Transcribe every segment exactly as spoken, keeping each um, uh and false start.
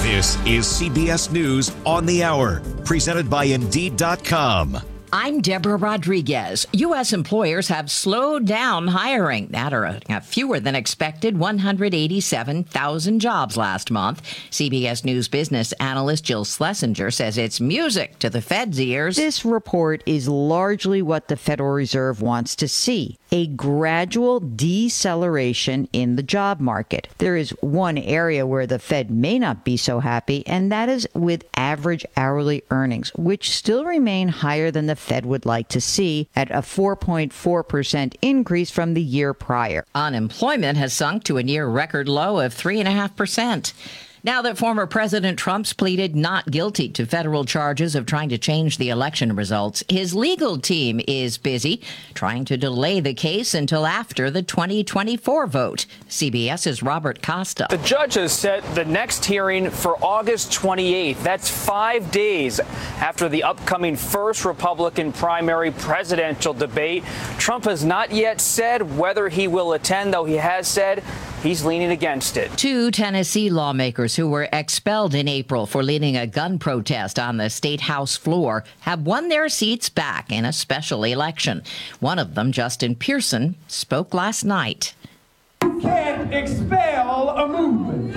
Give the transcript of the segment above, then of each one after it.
This is C B S News on the Hour, presented by Indeed dot com. I'm Deborah Rodriguez. U S employers have slowed down hiring, adding fewer than expected one hundred eighty-seven thousand jobs last month. C B S News business analyst Jill Schlesinger says it's music to the Fed's ears. This report is largely what the Federal Reserve wants to see, a gradual deceleration in the job market. There is one area where the Fed may not be so happy, and that is with average hourly earnings, which still remain higher than the Fed would like to see at a four point four percent increase from the year prior. Unemployment has sunk to a near record low of three point five percent. Now that former President Trump's pleaded not guilty to federal charges of trying to change the election results, his legal team is busy trying to delay the case until after the twenty twenty-four vote. CBS's Robert Costa. The judge has set the next hearing for August twenty-eighth. That's five days after the upcoming first Republican primary presidential debate. Trump has not yet said whether he will attend, though he has said he's leaning against it. Two Tennessee lawmakers who were expelled in April for leading a gun protest on the state house floor have won their seats back in a special election. One of them, Justin Pearson, spoke last night. You can't expel a movement.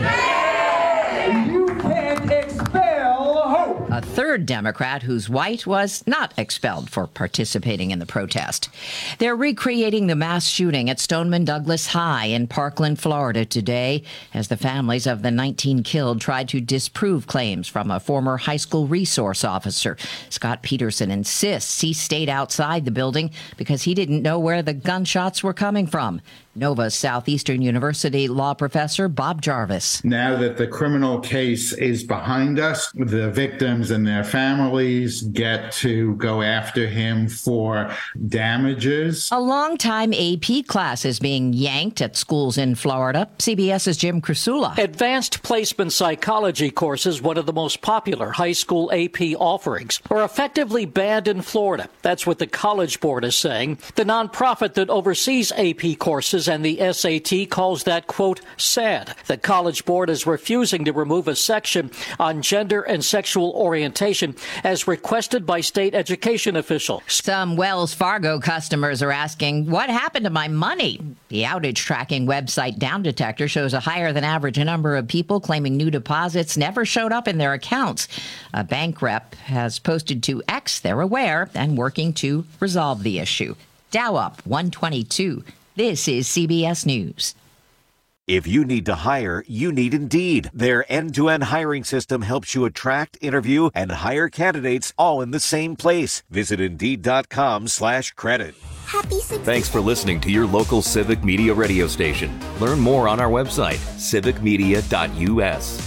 Yeah! You can't expel hope. A third Democrat who's white was not expelled for participating in the protest. They're recreating the mass shooting at Stoneman Douglas High in Parkland, Florida today, as the families of the nineteen killed tried to disprove claims from a former high school resource officer. Scott Peterson insists he stayed outside the building because he didn't know where the gunshots were coming from. Nova Southeastern University law professor Bob Jarvis. Now that the criminal case is behind us, the victims and their families get to go after him for damages. A longtime A P class is being yanked at schools in Florida. CBS's Jim Krasula. Advanced placement psychology courses, one of the most popular high school A P offerings, are effectively banned in Florida. That's what the College Board is saying. The nonprofit that oversees A P courses and the S A T calls that, quote, sad. The College Board is refusing to remove a section on gender and sexual orientation as requested by state education officials. Some Wells Fargo customers are asking, what happened to my money? The outage tracking website Down Detector shows a higher than average number of people claiming new deposits never showed up in their accounts. A bank rep has posted to X they're aware and working to resolve the issue. Dow up one twenty-two. This is C B S News. If you need to hire, you need Indeed. Their end-to-end hiring system helps you attract, interview, and hire candidates all in the same place. Visit Indeed.com slash credit. Happy Thanks for listening to your local Civic Media radio station. Learn more on our website, civic media dot u s.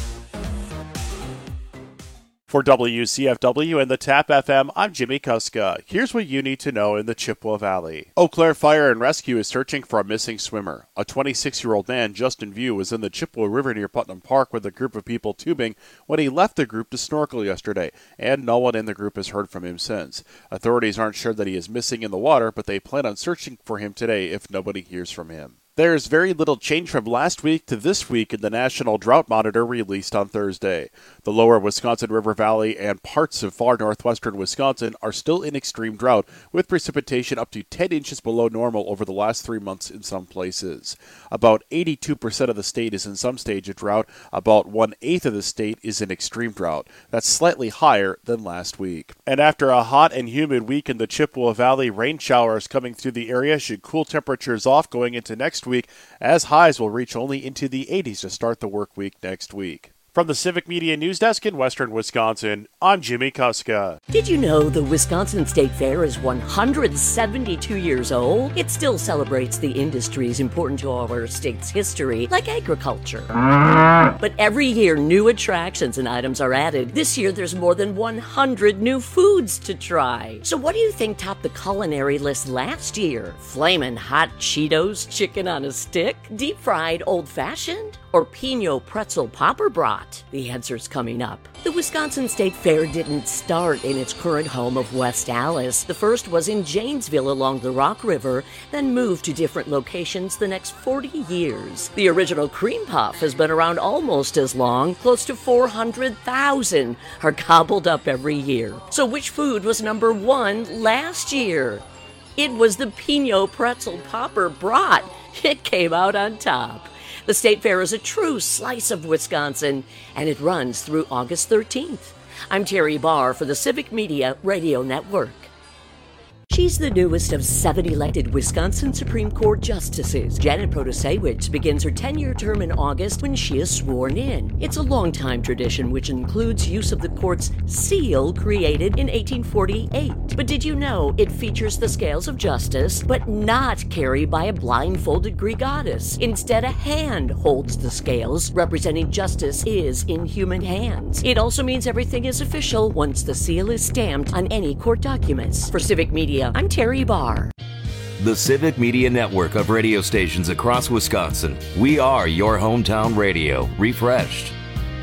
For W C F W and the TAP F M, I'm Jimmy Kuska. Here's what you need to know in the Chippewa Valley. Eau Claire Fire and Rescue is searching for a missing swimmer. A twenty-six-year-old man, Justin View, was in the Chippewa River near Putnam Park with a group of people tubing when he left the group to snorkel yesterday, and no one in the group has heard from him since. Authorities aren't sure that he is missing in the water, but they plan on searching for him today if nobody hears from him. There's very little change from last week to this week in the National Drought Monitor released on Thursday. The lower Wisconsin River Valley and parts of far northwestern Wisconsin are still in extreme drought, with precipitation up to ten inches below normal over the last three months in some places. About eighty-two percent of the state is in some stage of drought. About one-eighth of the state is in extreme drought. That's slightly higher than last week. And after a hot and humid week in the Chippewa Valley, rain showers coming through the area should cool temperatures off going into next week, as highs will reach only into the eighties to start the work week next week. From the Civic Media News Desk in Western Wisconsin, I'm Jimmy Kuska. Did you know the Wisconsin State Fair is one hundred seventy-two years old? It still celebrates the industries important to our state's history, like agriculture. But every year, new attractions and items are added. This year, there's more than one hundred new foods to try. So what do you think topped the culinary list last year? Flamin' hot Cheetos chicken on a stick? Deep-fried old-fashioned? Or Pino pretzel popper brat? brought? The answer's coming up. The Wisconsin State Fair didn't start in its current home of West Allis. The first was in Janesville along the Rock River, then moved to different locations the next forty years. The original cream puff has been around almost as long. Close to four hundred thousand are gobbled up every year. So which food was number one last year? It was the Pinot Pretzel Popper Brat. It came out on top. The State Fair is a true slice of Wisconsin, and it runs through August thirteenth. I'm Terry Barr for the Civic Media Radio Network. She's the newest of seven elected Wisconsin Supreme Court justices. Janet Protasewicz begins her ten-year term in August when she is sworn in. It's a long-time tradition which includes use of the court's seal created in eighteen forty-eight. But did you know it features the scales of justice, but not carried by a blindfolded Greek goddess? Instead, a hand holds the scales, representing justice is in human hands. It also means everything is official once the seal is stamped on any court documents. For Civic Media, I'm Terry Barr. The Civic Media Network of radio stations across Wisconsin. We are your hometown radio, refreshed.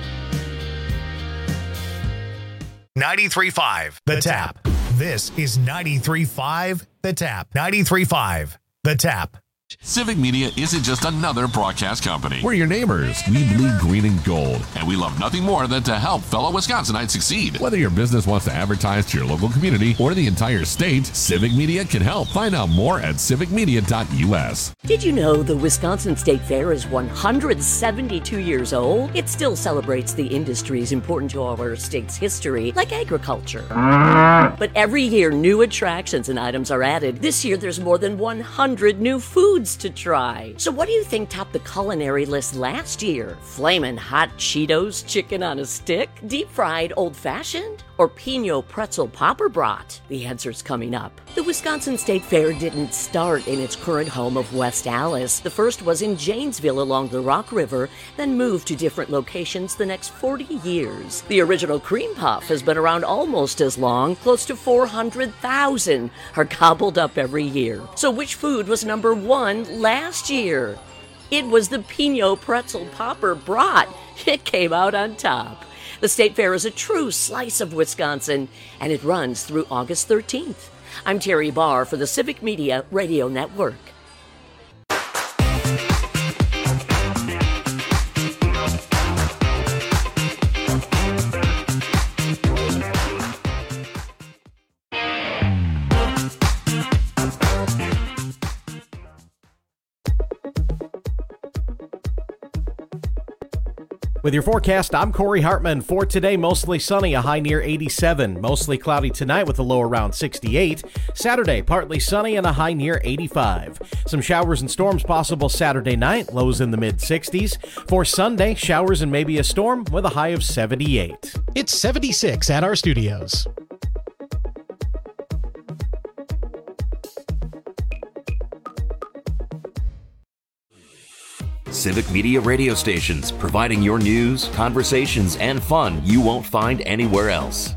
ninety-three point five The Tap. This is ninety-three point five The Tap. ninety-three point five The Tap. Civic Media isn't just another broadcast company. We're your neighbors. We bleed green and gold. And we love nothing more than to help fellow Wisconsinites succeed. Whether your business wants to advertise to your local community or the entire state, Civic Media can help. Find out more at civic media dot u s. Did you know the Wisconsin State Fair is one hundred seventy-two years old? It still celebrates the industries important to our state's history, like agriculture. But every year, new attractions and items are added. This year, there's more than one hundred new foods to try. So what do you think topped the culinary list last year? Flamin' hot Cheetos chicken on a stick? Deep fried old fashioned? Or Pinot Pretzel Popper Brat? The answer's coming up. The Wisconsin State Fair didn't start in its current home of West Allis. The first was in Janesville along the Rock River, then moved to different locations the next forty years. The original cream puff has been around almost as long. Close to four hundred thousand are gobbled up every year. So which food was number one last year? It was the Pinot Pretzel Popper Brat. It came out on top. The State Fair is a true slice of Wisconsin, and it runs through August thirteenth. I'm Terry Barr for the Civic Media Radio Network. With your forecast, I'm Corey Hartman. For today, mostly sunny, a high near eighty-seven. Mostly cloudy tonight with a low around sixty-eight. Saturday, partly sunny and a high near eighty-five. Some showers and storms possible Saturday night, lows in the mid-sixties. For Sunday, showers and maybe a storm with a high of seventy-eight. It's seventy-six at our studios. Civic Media radio stations, providing your news, conversations, and fun you won't find anywhere else.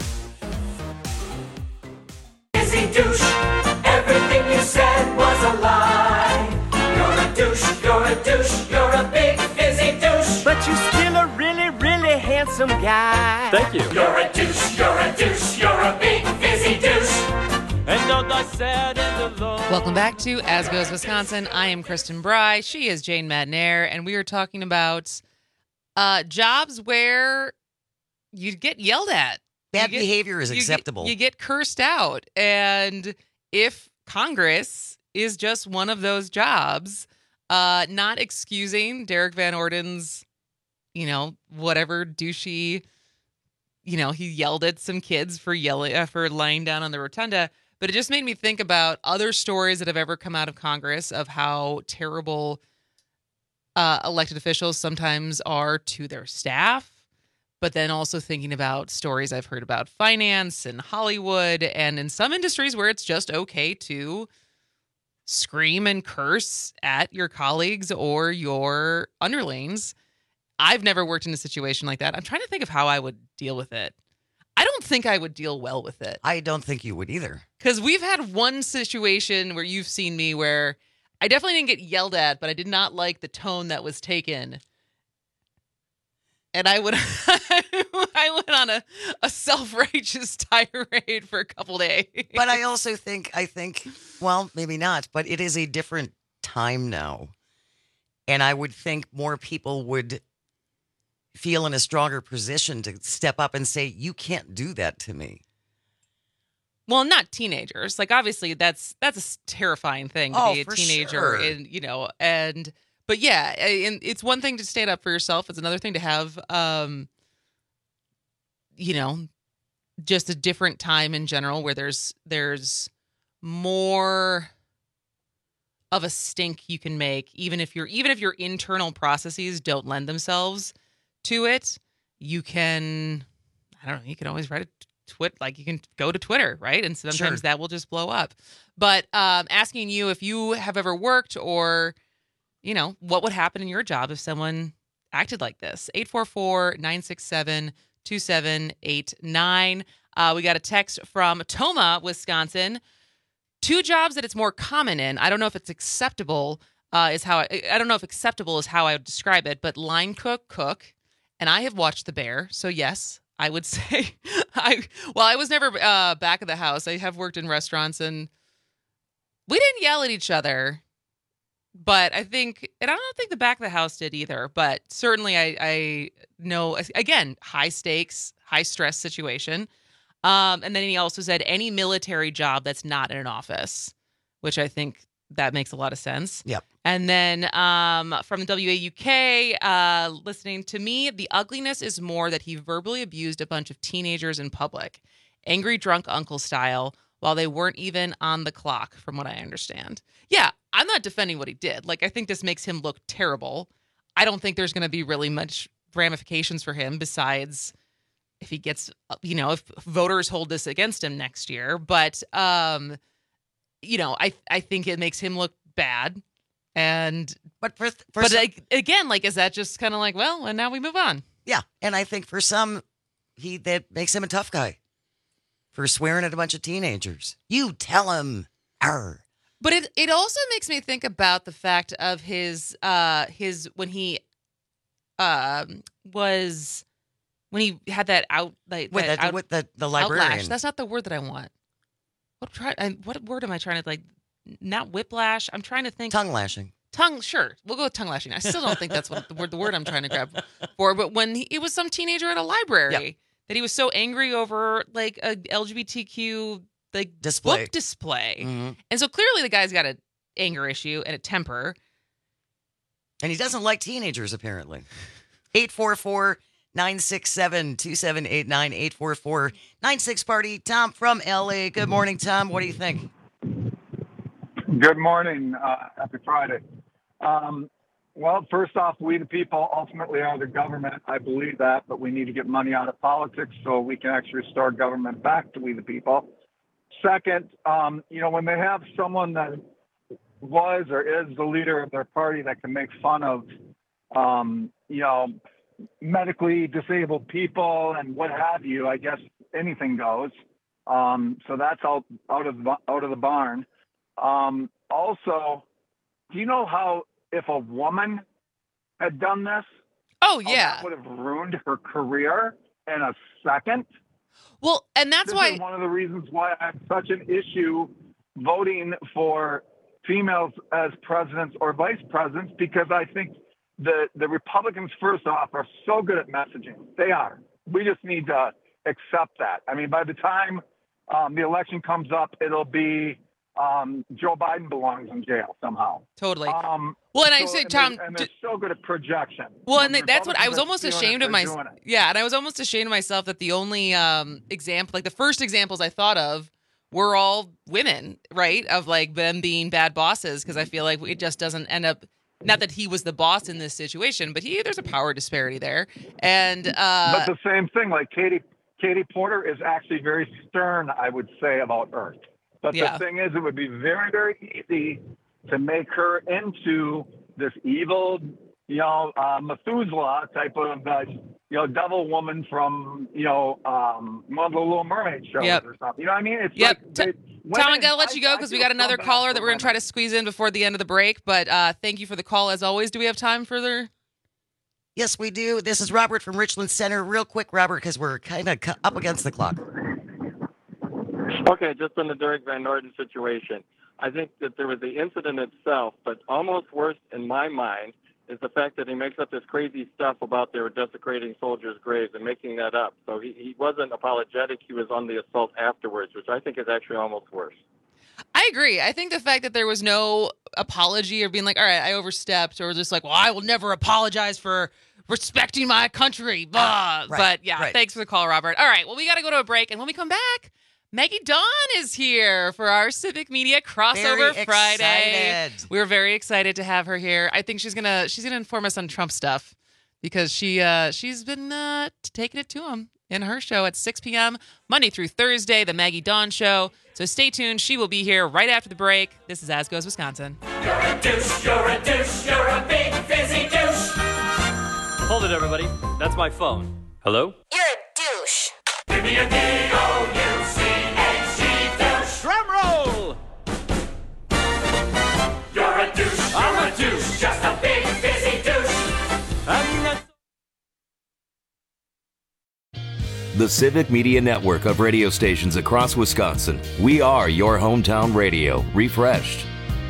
Busy douche, everything you said was a lie. You're a douche, you're a douche, you're a big busy douche. But you're still a really, really handsome guy. Thank you. You're a douche, you're a douche, you're a big busy douche. And don't I said in the Lord. Welcome back to As Goes Wisconsin. I am Kristen Bry. She is Jane Madnair, and we are talking about uh, jobs where you get yelled at. Bad get, behavior is you acceptable. Get, you get cursed out. And if Congress is just one of those jobs, uh, not excusing Derek Van Orden's, you know, whatever douchey, you know, he yelled at some kids for yelling, uh, for lying down on the rotunda. But it just made me think about other stories that have ever come out of Congress of how terrible uh, elected officials sometimes are to their staff. But then also thinking about stories I've heard about finance and Hollywood and in some industries where it's just okay to scream and curse at your colleagues or your underlings. I've never worked in a situation like that. I'm trying to think of how I would deal with it. I don't think I would deal well with it. I don't think you would either. Because we've had one situation where you've seen me where I definitely didn't get yelled at, but I did not like the tone that was taken. and I would I went on a, a self-righteous tirade for a couple days. But I also think I think well, maybe not, but it is a different time now. And I would think more people would feel in a stronger position to step up and say, you can't do that to me. Well, not teenagers. Like, obviously, that's that's a terrifying thing to oh, be a for teenager. Sure. And, you know, and, but yeah, and it's one thing to stand up for yourself. It's another thing to have, um, you know, just a different time in general where there's, there's more of a stink you can make, even if you're, even if your internal processes don't lend themselves to it. You can, I don't know, you can always write a Twit like you can go to Twitter, right? And sometimes Sure. that will just blow up. But um, asking you if you have ever worked or, you know, what would happen in your job if someone acted like this? eight four four, nine six seven, two seven eight nine. Uh, we got a text from Toma, Wisconsin. Two jobs that it's more common in. I don't know if it's acceptable uh, is how I, I don't know if acceptable is how I would describe it, but line cook, cook. And I have watched The Bear, so yes. I would say, I well, I was never uh, back of the house. I have worked in restaurants, and we didn't yell at each other. But I think, and I don't think the back of the house did either. But certainly, I, I know again, high stakes, high stress situation. Um, and then he also said any military job that's not in an office, which I think that makes a lot of sense. Yep. And then um, from the W A U K, uh, listening to me, the ugliness is more that he verbally abused a bunch of teenagers in public, angry drunk uncle style, while they weren't even on the clock, from what I understand. Yeah, I'm not defending what he did. Like, I think this makes him look terrible. I don't think there's going to be really much ramifications for him besides if he gets, you know, if voters hold this against him next year. But, um, you know, I I think it makes him look bad. And but for, for but some, like, again, like, is that just kind of like, well, and now we move on? Yeah, and I think for some, he that makes him a tough guy for swearing at a bunch of teenagers. You tell him, arr. But it it also makes me think about the fact of his uh his when he um was when he had that out like with, that the, out, with the the librarian. Outlash. That's not the word that I want. What try? I, what word am I trying to like? Not whiplash. I'm trying to think. Tongue lashing. Tongue. Sure, we'll go with tongue lashing. I still don't think that's what the word the word I'm trying to grab for. But when he, it was some teenager at a library Yep. that he was so angry over like a L G B T Q like Display. book display, Mm-hmm. and so clearly the guy's got an anger issue and a temper, and he doesn't like teenagers apparently. eight four four, nine six seven, two seven eight nine, eight four four, nine six party. Tom from L A. Good morning, Tom. What do you think? Good morning. Uh, happy Friday. Um, well, first off, we the people ultimately are the government. I believe that, but we need to get money out of politics so we can actually restore government back to we the people. Second, um, you know, when they have someone that was or is the leader of their party that can make fun of, um, you know, medically disabled people and what have you, I guess anything goes. Um, so that's out, out of the, out of the barn. Um, also, do you know how if a woman had done this, oh yeah, that would have ruined her career in a second? Well, and that's this why is one of the reasons why I have such an issue voting for females as presidents or vice presidents, because I think the the Republicans, first off, are so good at messaging. They are. We just need to accept that. I mean, by the time um, the election comes up, it'll be um, Joe Biden belongs in jail somehow. Totally. Um, well, and I so, say, and Tom, they're, and they're so good at projection. well, When and they, that's what I was almost Republicans are ashamed of doing it, myself. they're doing it. Yeah, and I was almost ashamed of myself that the only um, example, like the first examples I thought of, were all women, right? Of like them being bad bosses, because I feel like it just doesn't end up. Not that he was the boss in this situation, but he there's a power disparity there, and uh, but the same thing, like Katie Katie Porter is actually very stern, I would say, about Earth. But Yeah. the thing is, it would be very, very easy to make her into this evil, you know, uh, Methuselah type of, uh, you know, devil woman from, you know, um, one of the Little Mermaid shows Yep. or something. You know what I mean? It's Yep. like T- they, Tom, I women- gotta let you go I- because I we feel got another so bad caller for that we're gonna women. try to squeeze in before the end of the break. But uh, thank you for the call as always. Do we have time further? Yes, we do. This is Robert from Richland Center. Real quick, Robert, because we're kind of up against the clock. Okay, just on the Derek Van Orden situation. I think that there was the incident itself, but almost worse in my mind is the fact that he makes up this crazy stuff about they were desecrating soldiers' graves and making that up. So he, he wasn't apologetic. He was on the assault afterwards, which I think is actually almost worse. I agree. I think the fact that there was no apology or being like, all right, I overstepped, or just like, well, I will never apologize for respecting my country. Blah. right, but yeah, right. Thanks for the call, Robert. All right, well, we got to go to a break. And when we come back, Maggie Dawn is here for our Civic Media Crossover Very Friday. excited. We're very excited to have her here. I think she's gonna she's gonna inform us on Trump stuff because she uh, she's been uh, taking it to him in her show at six p.m. Monday through Thursday, the Maggie Dawn Show. So stay tuned. She will be here right after the break. This is As Goes Wisconsin. You're a douche, you're a douche, you're a big fizzy douche. Hold it, everybody. That's my phone. Hello? You're a douche. Give me a D O U C H E douche. Drum roll! You're a douche, you're I'm a douche, just a big fizzy douche. I mean, that's... The Civic Media Network of radio stations across Wisconsin. We are your hometown radio, refreshed.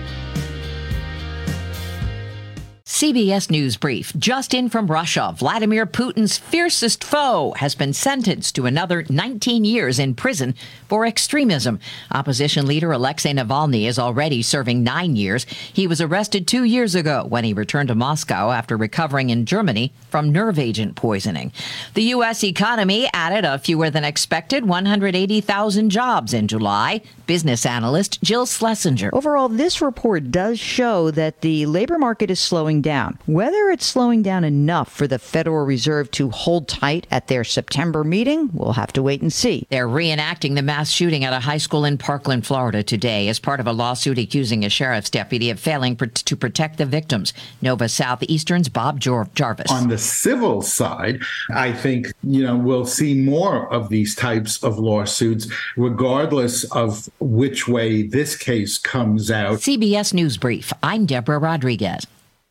C B S News Brief. Just in from Russia, Vladimir Putin's fiercest foe has been sentenced to another nineteen years in prison for extremism. Opposition leader Alexei Navalny is already serving nine years. He was arrested two years ago when he returned to Moscow after recovering in Germany from nerve agent poisoning. The U S economy added a fewer than expected one hundred eighty thousand jobs in July. Business analyst Jill Schlesinger. Overall, this report does show that the labor market is slowing down. Whether it's slowing down enough for the Federal Reserve to hold tight at their September meeting, we'll have to wait and see. They're reenacting the mass shooting at a high school in Parkland, Florida today as part of a lawsuit accusing a sheriff's deputy of failing pr- to protect the victims. Nova Southeastern's Bob Jar- Jarvis. On the civil side, I think, you know, we'll see more of these types of lawsuits, regardless of which way this case comes out. C B S News Brief. I'm Deborah Rodriguez.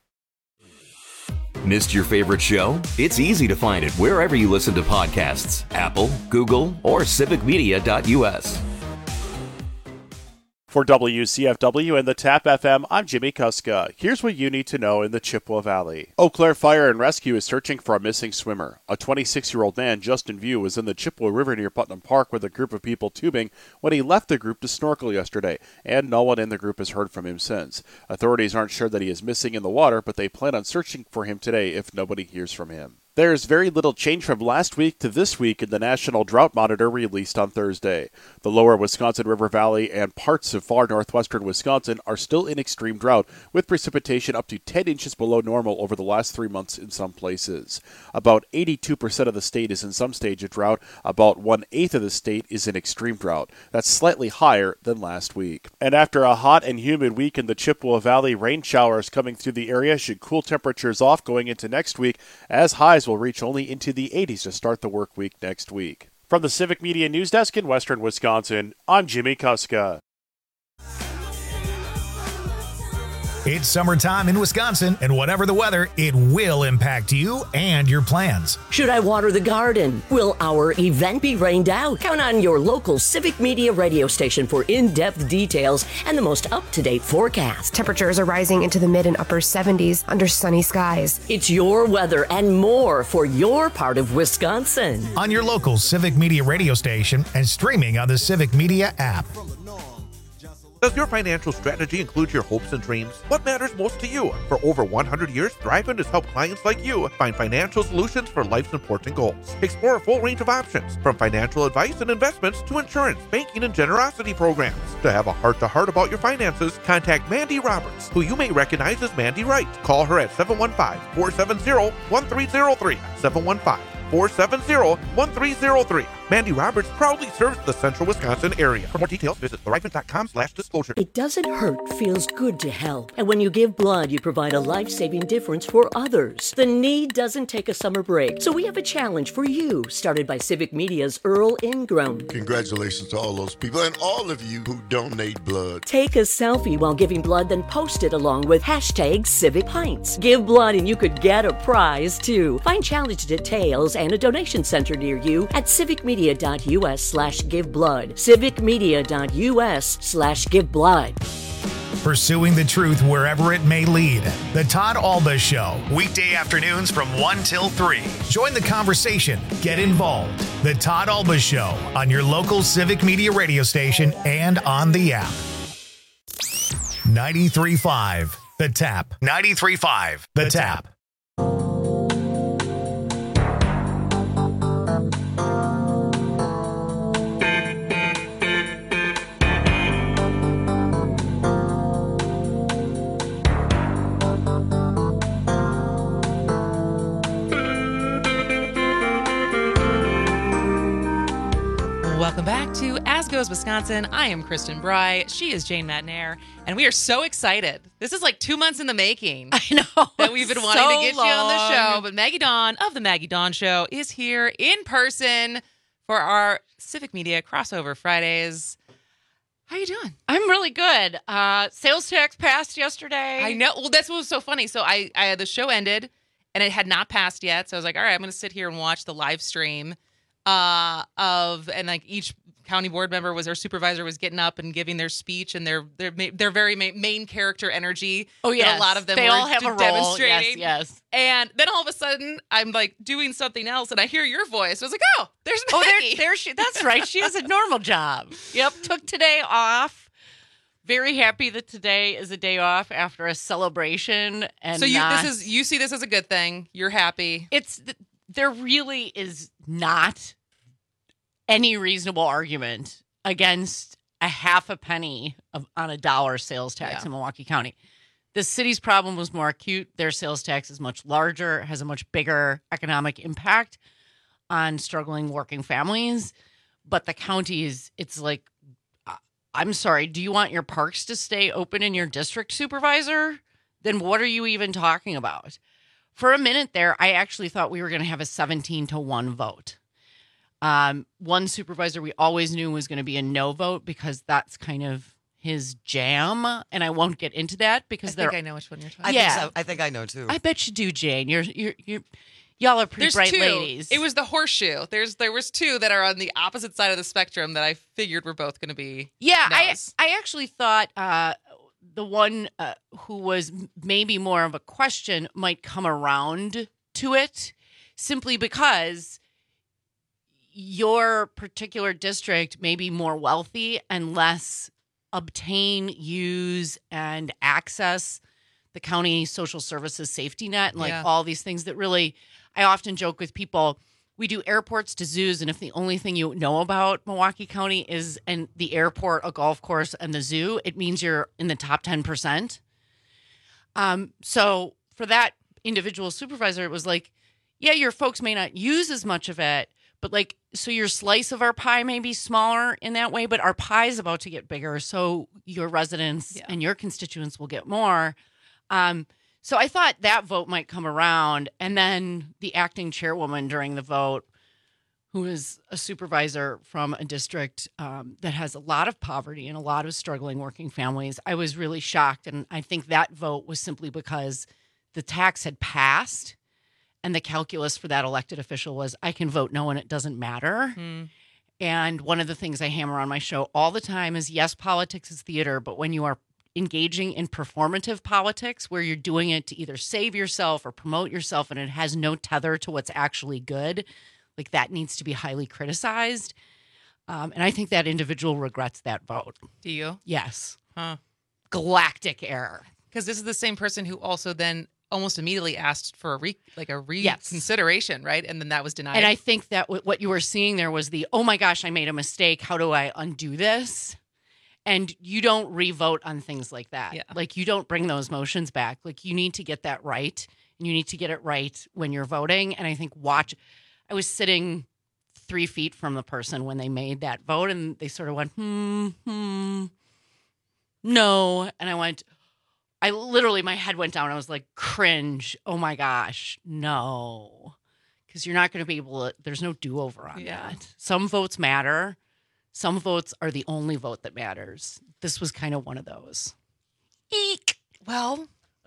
Missed your favorite show? It's easy to find it wherever you listen to podcasts. Apple, Google, or civic media dot U S. For W C F W and the TAP F M, I'm Jimmy Kuska. Here's what you need to know in the Chippewa Valley. Eau Claire Fire and Rescue is searching for a missing swimmer. A twenty-six-year-old man just in view was in the Chippewa River near Putnam Park with a group of people tubing when he left the group to snorkel yesterday, and no one in the group has heard from him since. Authorities aren't sure that he is missing in the water, but they plan on searching for him today if nobody hears from him. There's very little change from last week to this week in the National Drought Monitor released on Thursday. The lower Wisconsin River Valley and parts of far northwestern Wisconsin are still in extreme drought, with precipitation up to ten inches below normal over the last three months in some places. About eighty-two percent of the state is in some stage of drought. About one-eighth of the state is in extreme drought. That's slightly higher than last week. And after a hot and humid week in the Chippewa Valley, rain showers coming through the area should cool temperatures off going into next week, as highs will reach only into the eighties to start the work week next week. From the Civic Media News Desk in Western Wisconsin, I'm Jimmy Kuska. It's summertime in Wisconsin, and whatever the weather, it will impact you and your plans. Should I water the garden? Will our event be rained out? Count on your local Civic Media radio station for in-depth details and the most up-to-date forecast. Temperatures are rising into the mid and upper seventies under sunny skies. It's your weather and more for your part of Wisconsin. On your local Civic Media radio station and streaming on the Civic Media app. Does your financial strategy include your hopes and dreams? What matters most to you? For over one hundred years, Thrivent has helped clients like you find financial solutions for life's important goals. Explore a full range of options, from financial advice and investments to insurance, banking, and generosity programs. To have a heart-to-heart about your finances, contact Mandy Roberts, who you may recognize as Mandy Wright. Call her at seven one five, four seven zero, one three zero three, seven one five, four seven zero, one three zero three. Mandy Roberts proudly serves the central Wisconsin area. For more details, visit thrivent.com slash disclosure. It doesn't hurt, feels good to help. And when you give blood, you provide a life-saving difference for others. The need doesn't take a summer break. So we have a challenge for you, started by Civic Media's Earl Ingram. Congratulations to all those people and all of you who donate blood. Take a selfie while giving blood, then post it along with hashtag Civic Pints. Give blood and you could get a prize, too. Find challenge details and a donation center near you at civicmedia.us slash give blood. civicmedia.us slash give blood. Pursuing the truth wherever it may lead. The Todd Alba Show, weekday afternoons from one till three. Join the conversation. Get involved. The Todd Alba Show on your local Civic Media radio station and on the app. ninety-three point five The Tap. ninety-three point five The Tap. Welcome back to As Goes Wisconsin. I am Kristen Bry. She is Jane Matnair. And we are so excited. This is like two months in the making. I know. That we've been wanting so to get long. you on the show. But Maggie Dawn of The Maggie Dawn Show is here in person for our Civic Media Crossover Fridays. How you doing? I'm really good. Uh, sales tax passed yesterday. I know. Well, that's what was so funny. So I, I the show ended and it had not passed yet. So I was like, all right, I'm going to sit here and watch the live stream. Uh, of and like each county board member was their supervisor was getting up and giving their speech and their their their very main, main character energy. Oh yeah, a lot of them they were all have a role. demonstrating. Yes, yes. And then all of a sudden, I'm like doing something else, and I hear your voice. I was like, oh, there's Oh, Maggie. there, there she. That's right. She has a normal job. Yep. Took today off. Very happy that today is a day off after a celebration. And so you not, this is you see this as a good thing. You're happy. It's there really is not any reasonable argument against a half a penny of, on a dollar sales tax Yeah. in Milwaukee County. The city's problem was more acute. Their sales tax is much larger, has a much bigger economic impact on struggling working families. But the county is, it's like, uh, I'm sorry, do you want your parks to stay open in your district, supervisor? Then what are you even talking about? For a minute there, I actually thought we were going to have a seventeen to one vote. Um, one supervisor we always knew was going to be a no vote because that's kind of his jam. And I won't get into that because I they're. think I know which one you're talking I about. Yeah. think so. I think I know too. I bet you do, Jane. You're, you're, you're, y'all are pretty There's bright two. ladies. It was the horseshoe. There's there was two that are on the opposite side of the spectrum that I figured were both going to be. Yeah, no's. I I actually thought uh, the one uh, who was maybe more of a question might come around to it simply because your particular district may be more wealthy and less obtain, use, and access the county social services safety net and like Yeah. all these things that really, I often joke with people, we do airports to zoos, and if the only thing you know about Milwaukee County is and the airport, a golf course, and the zoo, it means you're in the top ten percent. Um, so for that individual supervisor, it was like, yeah, your folks may not use as much of it, but like, so your slice of our pie may be smaller in that way, but our pie is about to get bigger. So your residents Yeah. and your constituents will get more. Um, so I thought that vote might come around. And then the acting chairwoman during the vote, who is a supervisor from a district um, that has a lot of poverty and a lot of struggling working families, I was really shocked. And I think that vote was simply because the tax had passed. And the calculus for that elected official was, I can vote no and it doesn't matter. Hmm. And one of the things I hammer on my show all the time is, yes, politics is theater, but when you are engaging in performative politics, where you're doing it to either save yourself or promote yourself, and it has no tether to what's actually good, like that needs to be highly criticized. Um, and I think that individual regrets that vote. Do you? Yes. Huh. Galactic error. Because this is the same person who also then almost immediately asked for a re- like a reconsideration, right? And then that was denied. And I think that w- what you were seeing there was the, oh my gosh, I made a mistake. How do I undo this? And you don't re-vote on things like that. Yeah. Like you don't bring those motions back. Like you need to get that right. And you need to get it right when you're voting. And I think watch, I was sitting three feet from the person when they made that vote, and they sort of went, hmm, hmm, no. And I went, I literally, my head went down. I was like, cringe. Oh my gosh, no. Because you're not going to be able to, there's no do-over on Yeah. that. Some votes matter. Some votes are the only vote that matters. This was kind of one of those. Eek. Well,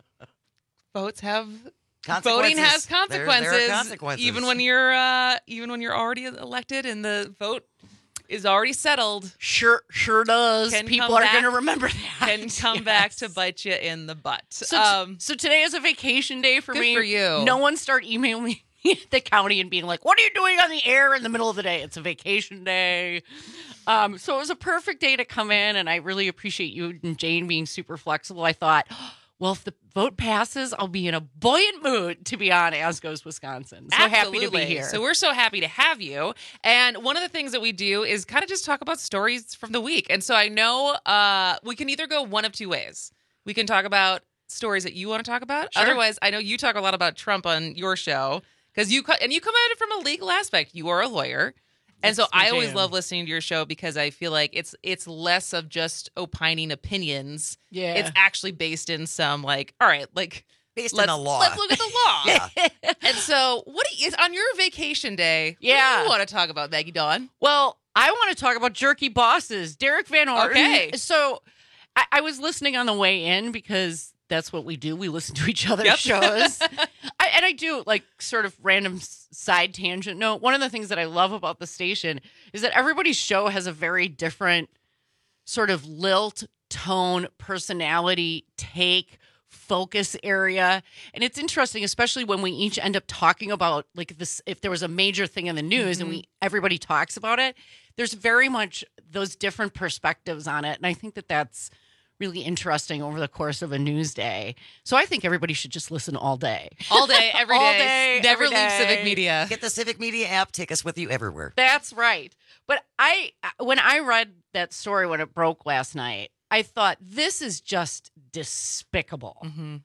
votes have Consequences. voting has There- there are consequences, consequences. even when you're uh, even when you're already elected and the vote is already settled. Sure, sure does. Can People come are back- going to remember that. Can come back to bite you in the butt. So, t- um, so today is a vacation day for good me. for you. No one start emailing me at the county and being like, "What are you doing on the air in the middle of the day?" It's a vacation day. Um, so it was a perfect day to come in, and I really appreciate you and Jane being super flexible. I thought, well, if the vote passes, I'll be in a buoyant mood to be on As Goes Wisconsin. So happy to be Absolutely. here. So we're so happy to have you. And one of the things that we do is kind of just talk about stories from the week. And so I know uh, we can either go one of two ways. We can talk about stories that you want to talk about. Sure. Otherwise, I know you talk a lot about Trump on your show because you co- and you come at it from a legal aspect. You are a lawyer. And so That's my I always jam. love listening to your show because I feel like it's it's less of just opining opinions. Yeah. It's actually based in some like, all right, like Based in let's, the law. Let's look at the law. Yeah. And so what do you, is on your vacation day? Yeah. What do you want to talk about, Maggie Dawn? Well, I want to talk about jerky bosses. Derek Van Orden. Okay. So I, I was listening on the way in because that's what we do. We listen to each other's Yep. shows. I, and I do like sort of random s- side tangent note. One of the things that I love about the station is that everybody's show has a very different sort of lilt, tone, personality, take, focus area. And it's interesting, especially when we each end up talking about like this, if there was a major thing in the news and we everybody talks about it, there's very much those different perspectives on it. And I think that that's really interesting over the course of a news day. So I think everybody should just listen all day. All day, every All day. day, Never every leave day. Civic Media. Get the Civic Media app. Take us with you everywhere. That's right. But I, when I read that story when it broke last night, I thought this is just despicable. Mm-hmm.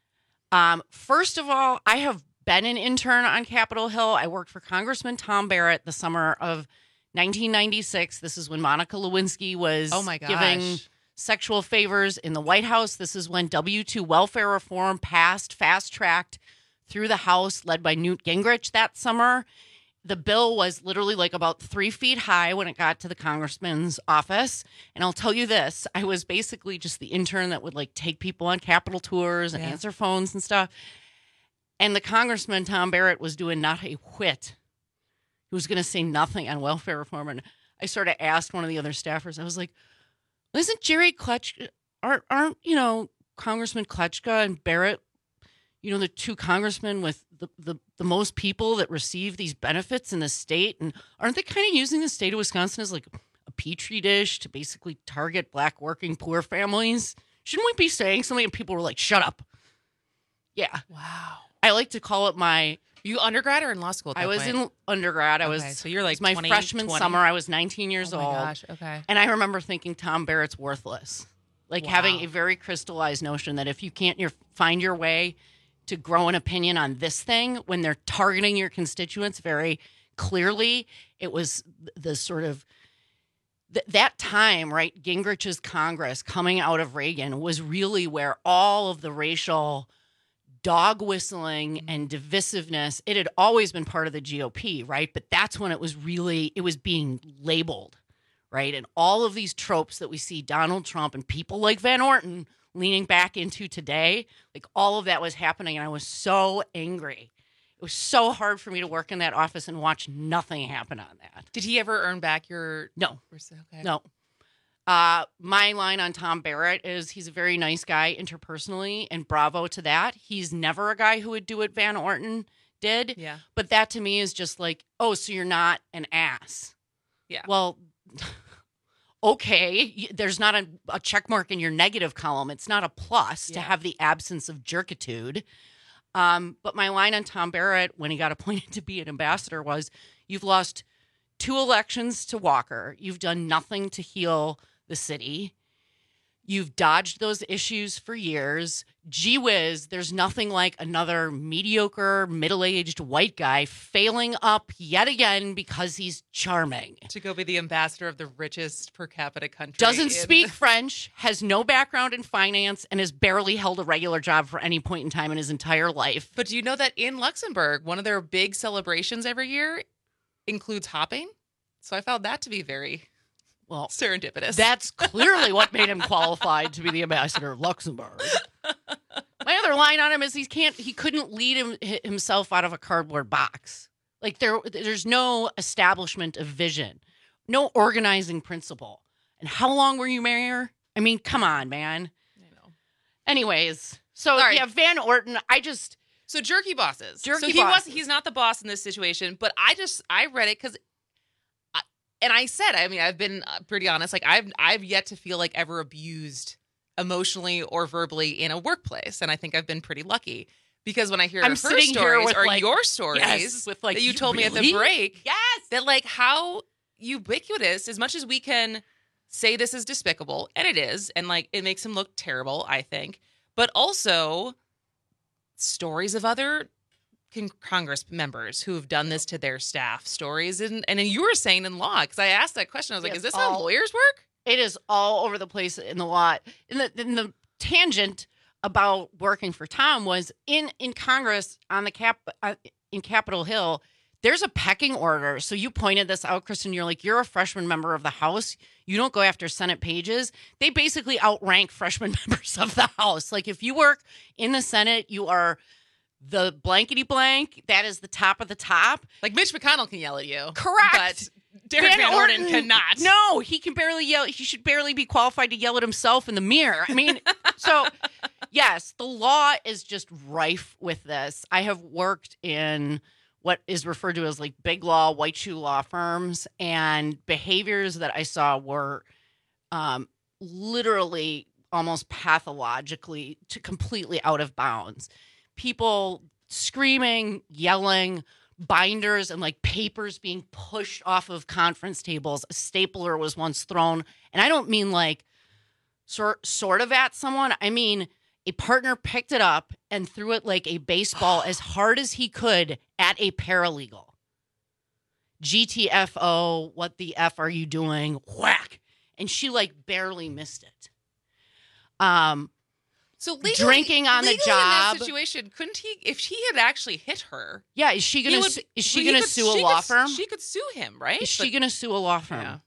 Um, first of all, I have been an intern on Capitol Hill. I worked for Congressman Tom Barrett the summer of nineteen ninety-six. This is when Monica Lewinsky was Oh my gosh. giving sexual favors in the White House. This is when W two welfare reform passed, fast-tracked through the House, led by Newt Gingrich that summer. The bill was literally like about three feet high when it got to the congressman's office. And I'll tell you this, I was basically just the intern that would like take people on Capitol tours and Yeah. answer phones and stuff. And the congressman, Tom Barrett, was doing not a whit. He was going to say nothing on welfare reform. And I sort of asked one of the other staffers, I was like, isn't Jerry Kletchka, aren't, aren't, you know, Congressman Kletchka and Barrett, you know, the two congressmen with the, the, the most people that receive these benefits in the state? And aren't they kind of using the state of Wisconsin as like a petri dish to basically target black working poor families? Shouldn't we be saying something? And people were like, shut up. Yeah. Wow. I like to call it my... You undergrad or in law school at I that was point? in undergrad. I was... Okay, so you're like it was my twenty, freshman twenty? summer. I was nineteen years Oh my old. gosh, okay. And I remember thinking Tom Barrett's worthless. Like having Wow. a very crystallized notion that if you can't your, find your way to grow an opinion on this thing when they're targeting your constituents very clearly, it was the sort of th- that time, right? Gingrich's Congress coming out of Reagan was really where all of the racial dog whistling and divisiveness, it had always been part of the G O P, right? But that's when it was really, it was being labeled, right? And all of these tropes that we see Donald Trump and people like Van Orton leaning back into today, like all of that was happening. And I was so angry. It was so hard for me to work in that office and watch nothing happen on that. Did he ever earn back your... No. Okay. No. Uh, my line on Tom Barrett is he's a very nice guy interpersonally, and bravo to that. He's never a guy who would do what Van Orton did. Yeah. But that to me is just like, oh, so you're not an ass. Yeah. Well, okay. y- There's not a, a check mark in your negative column. It's not a plus to Yeah. have the absence of jerkitude. Um, but my line on Tom Barrett when he got appointed to be an ambassador was, you've lost two elections to Walker. You've done nothing to heal the city. You've dodged those issues for years. Gee whiz, there's nothing like another mediocre, middle-aged white guy failing up yet again because he's charming. To go be the ambassador of the richest per capita country. Doesn't in- speak French, has no background in finance, and has barely held a regular job for any point in time in his entire life. But do you know that in Luxembourg, one of their big celebrations every year includes hopping? So I found that to be very well serendipitous. That's clearly what made him qualified to be the ambassador of Luxembourg. My other line on him is he can't, he couldn't lead him, himself out of a cardboard box. Like there, there's no establishment of vision, no organizing principle. And how long were you mayor? I mean, come on, man. I know. Anyways, so Sorry. yeah, Van Orton. I just so jerky bosses. Jerky so he bosses. was he's not the boss in this situation, but I just I read it because. And I said, I mean, I've been pretty honest. Like I've I've yet to feel like ever abused emotionally or verbally in a workplace, and I think I've been pretty lucky because when I hear I'm her sitting here stories with, or like- your stories yes, with, like, that you told me at the really? break, yes, that like how ubiquitous, as much as we can say this is despicable, and it is, and like it makes him look terrible, I think, but also stories of other con- Congress members who have done this to their staff, stories, and and you were saying in law, because I asked that question, I was like, Yes, is this all- how lawyers work? It is all over the place in the law. In the, in the tangent about working for Tom was in, in Congress on the cap uh, in Capitol Hill. There's a pecking order. So you pointed this out, Kristen. You're like, you're a freshman member of the House. You don't go after Senate pages. They basically outrank freshman members of the House. Like if you work in the Senate, you are the blankety blank. That is the top of the top. Like Mitch McConnell can yell at you. Correct. But Derek Van Orden cannot. No, he can barely yell. He should barely be qualified to yell at himself in the mirror. I mean, so yes, the law is just rife with this. I have worked in what is referred to as like big law, white shoe law firms, and behaviors that I saw were um, literally almost pathologically to completely out of bounds. People screaming, yelling, binders and like papers being pushed off of conference tables. A stapler was once thrown. And I don't mean like sort, sort of at someone. I mean, a partner picked it up and threw it like a baseball as hard as he could at a paralegal. G T F O, what the F are you doing? Whack. And she like barely missed it. Um, So legally, drinking on the legally job. in that situation, couldn't he? If he had actually hit her, Yeah, is she he gonna would- su- is she he gonna could- sue a she law could- firm? She could sue him, right? Is she But- going to sue a law firm? Yeah.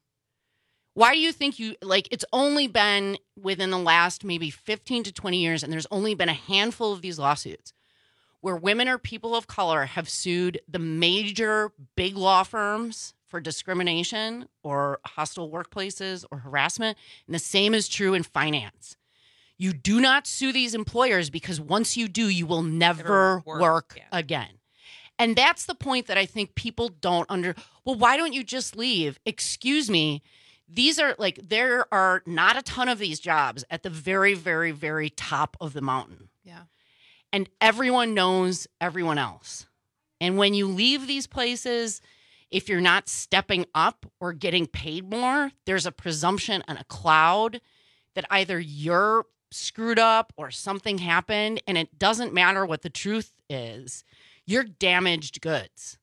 Why do you think you like it's only been within the last maybe fifteen to twenty years, and there's only been a handful of these lawsuits where women or people of color have sued the major big law firms for discrimination or hostile workplaces or harassment? And the same is true in finance. You do not sue these employers because once you do, you will never, Never work, work yeah. again. And that's the point that I think people don't under. Well, why don't you just leave? Excuse me. These are like, there are not a ton of these jobs at the very, very, very top of the mountain. Yeah. And everyone knows everyone else. And when you leave these places, if you're not stepping up or getting paid more, there's a presumption and a cloud that either you're screwed up or something happened. And it doesn't matter what the truth is. You're damaged goods.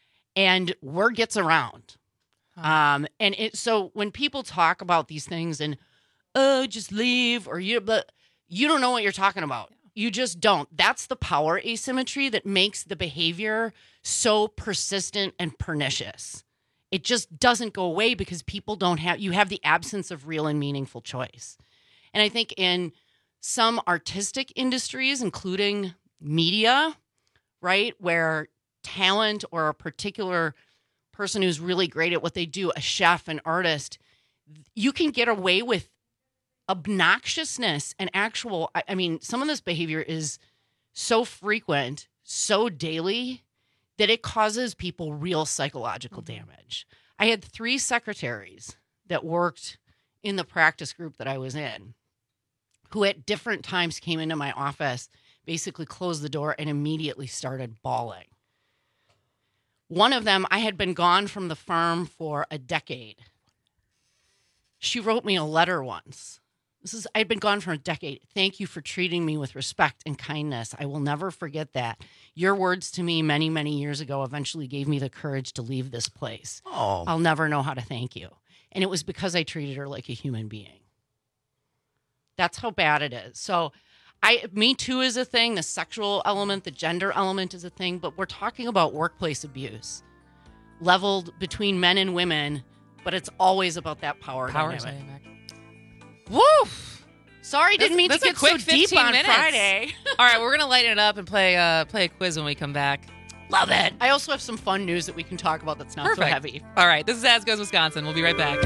And word gets around. Um, and it, so when people talk about these things and, oh, just leave or you, but you don't know what you're talking about. You just don't. That's the power asymmetry that makes the behavior so persistent and pernicious. It just doesn't go away because people don't have, you have the absence of real and meaningful choice. And I think in some artistic industries, including media, right, where talent or a particular person who's really great at what they do, a chef, an artist, you can get away with obnoxiousness and actual, I, I mean, some of this behavior is so frequent, so daily, that it causes people real psychological damage. I had three secretaries that worked in the practice group that I was in who at different times came into my office, basically closed the door and immediately started bawling. One of them, I had been gone from the firm for a decade. She wrote me a letter once This is I'd been gone for a decade. Thank you for treating me with respect and kindness. I will never forget that. Your words to me many, many years ago eventually gave me the courage to leave this place. Oh. I'll never know how to thank you. And it was because I treated her like a human being. That's how bad it is. So I Me Too is a thing. The sexual element, the gender element is a thing. But we're talking about workplace abuse leveled between men and women. But it's always about that power, Power dynamic. dynamic. Woof! Sorry, That's- didn't mean to that's a get so quick deep fifteen on minutes. Friday. All right, we're gonna lighten it up and play uh play a quiz when we come back. Love it. I also have some fun news that we can talk about that's not Perfect. so heavy. All right, this is As Goes Wisconsin. We'll be right back.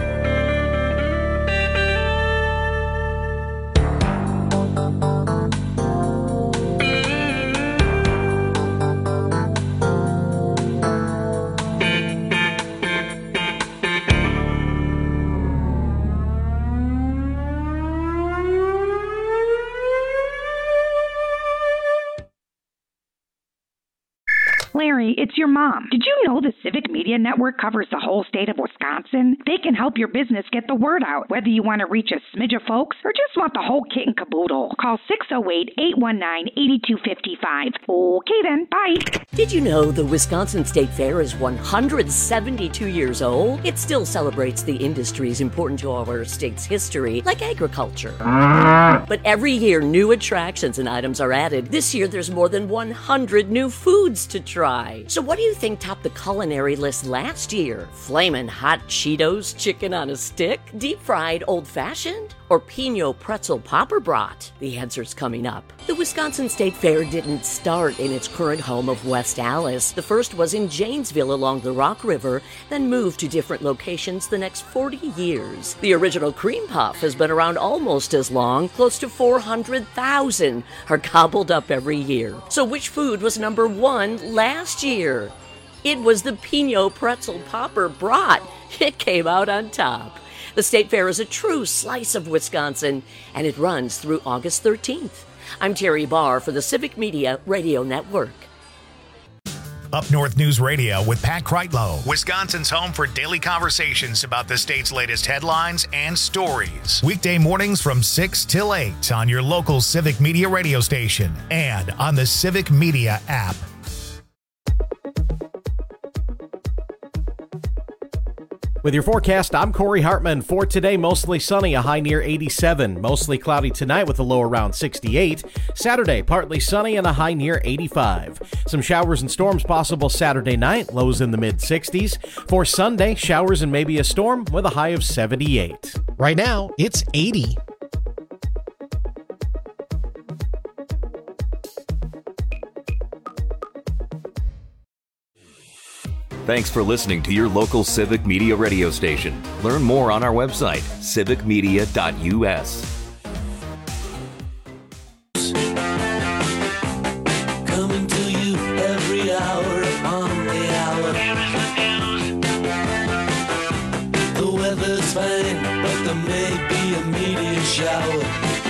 Larry, it's your mom. Did you know the Civic Media Network covers the whole state of Wisconsin? They can help your business get the word out, whether you want to reach a smidge of folks or just want the whole kit and caboodle. Call six oh eight, eight one nine, eight two five five. Okay then, bye. Did you know the Wisconsin State Fair is one hundred seventy-two years old? It still celebrates the industries important to our state's history, like agriculture. But every year, new attractions and items are added. This year, there's more than one hundred new foods to try. So what do you think topped the culinary list last year? Flamin' hot Cheetos chicken on a stick? Deep-fried old-fashioned? Or Pinot pretzel popper brat? The answer's coming up. The Wisconsin State Fair didn't start in its current home of West Allis. The first was in Janesville along the Rock River, then moved to different locations the next forty years. The original cream puff has been around almost as long. Close to four hundred thousand are gobbled up every year. So which food was number one last year? It was the Pinot pretzel popper brat. It came out on top. The State Fair is a true slice of Wisconsin, and it runs through August thirteenth. I'm Terry Barr for the Civic Media Radio Network. Up North News Radio with Pat Kreitlow, Wisconsin's home for daily conversations about the state's latest headlines and stories. Weekday mornings from six till eight on your local Civic Media radio station and on the Civic Media app. With your forecast, I'm Corey Hartman. For today, mostly sunny, a high near eighty-seven. Mostly cloudy tonight with a low around sixty-eight. Saturday, partly sunny and a high near eighty-five. Some showers and storms possible Saturday night, lows in the mid-sixties. For Sunday, showers and maybe a storm with a high of seventy-eight. Right now, it's eighty. Thanks for listening to your local Civic Media radio station. Learn more on our website, civic media dot u s. Coming to you every hour upon the hour. The weather's fine, but there may be a meteor shower.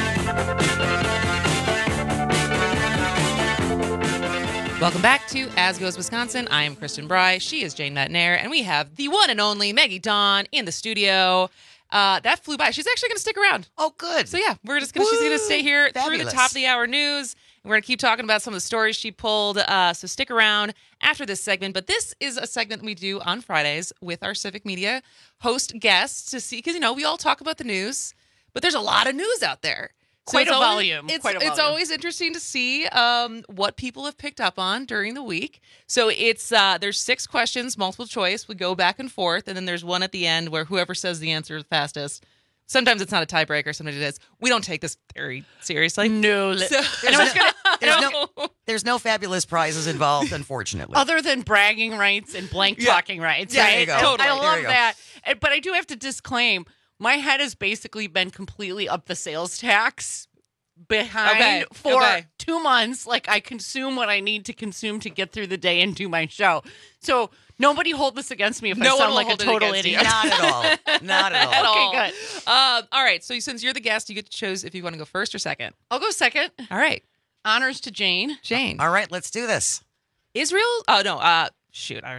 Welcome back to As Goes Wisconsin. I am Kristen Bry. She is Jane Metnair. And we have the one and only Maggie Dawn in the studio. Uh, that flew by. She's actually going to stick around. Oh, good. So, yeah, we're just gonna, she's going to stay here through the Fabulous. top of the hour news. And we're going to keep talking about some of the stories she pulled. Uh, so stick around after this segment. But this is a segment we do on Fridays with our Civic Media host guests to see, because, you know, we all talk about the news, but there's a lot of news out there. So Quite it's a always- volume. It's, Quite a it's volume. always interesting to see um, what people have picked up on during the week. So it's uh, there's six questions, multiple choice. We go back and forth, and then there's one at the end where whoever says the answer the fastest. Sometimes it's not a tiebreaker. Sometimes it is. We don't take this very seriously. No. So, There's, no, there's, no, there's no fabulous prizes involved, unfortunately. Other than bragging rights and blank Yeah. talking rights. Yeah, right? there you go. And Totally. I There love you go. that. And- But I do have to disclaim, my head has basically been completely up the sales tax behind Okay, for okay. two months. Like, I consume what I need to consume to get through the day and do my show. So nobody hold this against me if No I one sound will like a hold it total against you. idiot. Not at all. Not at all. At all. Okay, good. Um, all right. So since you're the guest, you get to choose if you want to go first or second. I'll go second. All right. Honors to Jane. Jane. All right, let's do this. Israel. Oh, no. Uh, shoot. I already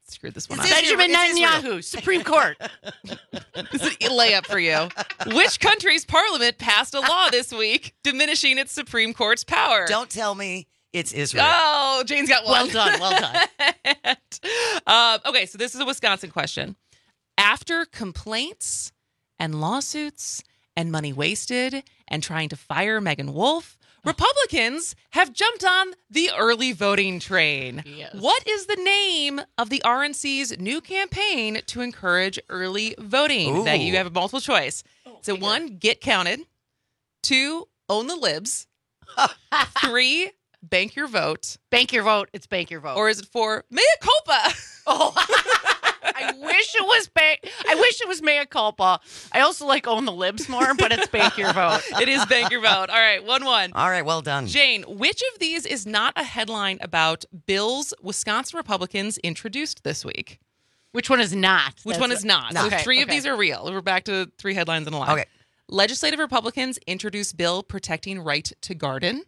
screwed this one It's up. Benjamin Netanyahu, Supreme Court. It's a layup for you. Which country's parliament passed a law this week diminishing its Supreme Court's power? Don't tell me it's Israel. Oh, Jane's got one. Well done, well done. uh, okay, so this is a Wisconsin question. After complaints and lawsuits and money wasted and trying to fire Megan Wolf, Republicans have jumped on the early voting train. Yes. What is the name of the R N C's new campaign to encourage early voting? Ooh. That you have a multiple choice. So one, get counted. Two, own the libs. Three, bank your vote. Bank your vote. It's bank your vote. Or is it four, mea culpa? Oh, I wish it was bank. I wish it was mea culpa. I also like own the libs more, but it's bank your vote. It is bank your vote. All right, one one. All right, well done. Jane, which of these is not a headline about bills Wisconsin Republicans introduced this week? Which one is not? Which That's one a- is not? No. So Okay, three of okay. these are real. We're back to three headlines in a line. Okay. Legislative Republicans introduce bill protecting right to garden.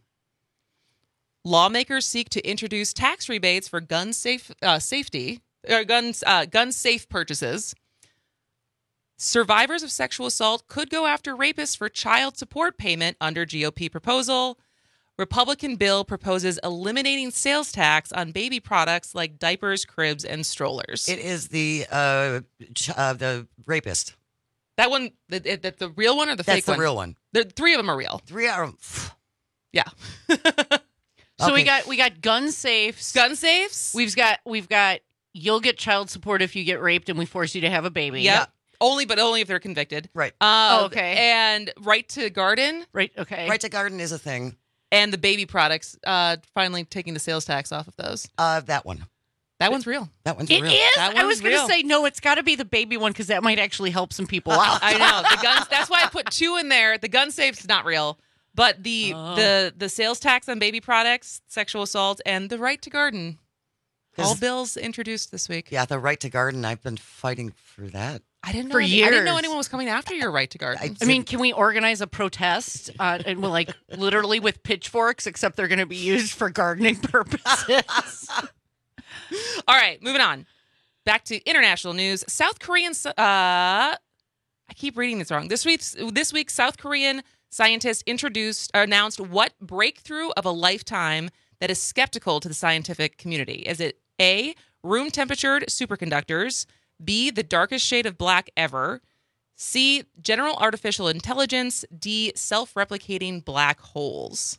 Lawmakers seek to introduce tax rebates for gun safe uh, safety or guns uh, gun safe purchases. Survivors of sexual assault could go after rapists for child support payment under G O P proposal. Republican bill proposes eliminating sales tax on baby products like diapers, cribs, and strollers. It is the uh, ch- uh the rapist. That one, the, the, the real one or the That's fake the one? real one. The three of them are real. Three are. Yeah. So we Okay. got we got gun safes. Gun safes. We've got we've got you'll get child support if you get raped and we force you to have a baby. Yep. Only, but only if they're convicted. Right. Uh, Oh, okay. And right to garden. Right. Okay. Right to garden is a thing. And the baby products, uh, finally taking the sales tax off of those. Uh, that one. That one's real. That one's It real. is. That I one's was going to real. say no. It's got to be the baby one because that might actually help some people out. I know the guns. That's why I put two in there. The gun safe's not real, but the Oh. the the sales tax on baby products, sexual assault, and the right to garden. All bills introduced this week. Yeah, the right to garden. I've been fighting for that. I didn't know For any- I didn't know years. anyone was coming after your right to garden. I mean, can we organize a protest uh, and we'll like literally with pitchforks, except they're going to be used for gardening purposes? All right, moving on. Back to international news. South Korean. Uh, I keep reading this wrong. This week, this week, South Korean scientists introduced, or announced what breakthrough of a lifetime that is skeptical to the scientific community. Is it A, room temperatured superconductors, B, the darkest shade of black ever, C, general artificial intelligence, D, self-replicating black holes?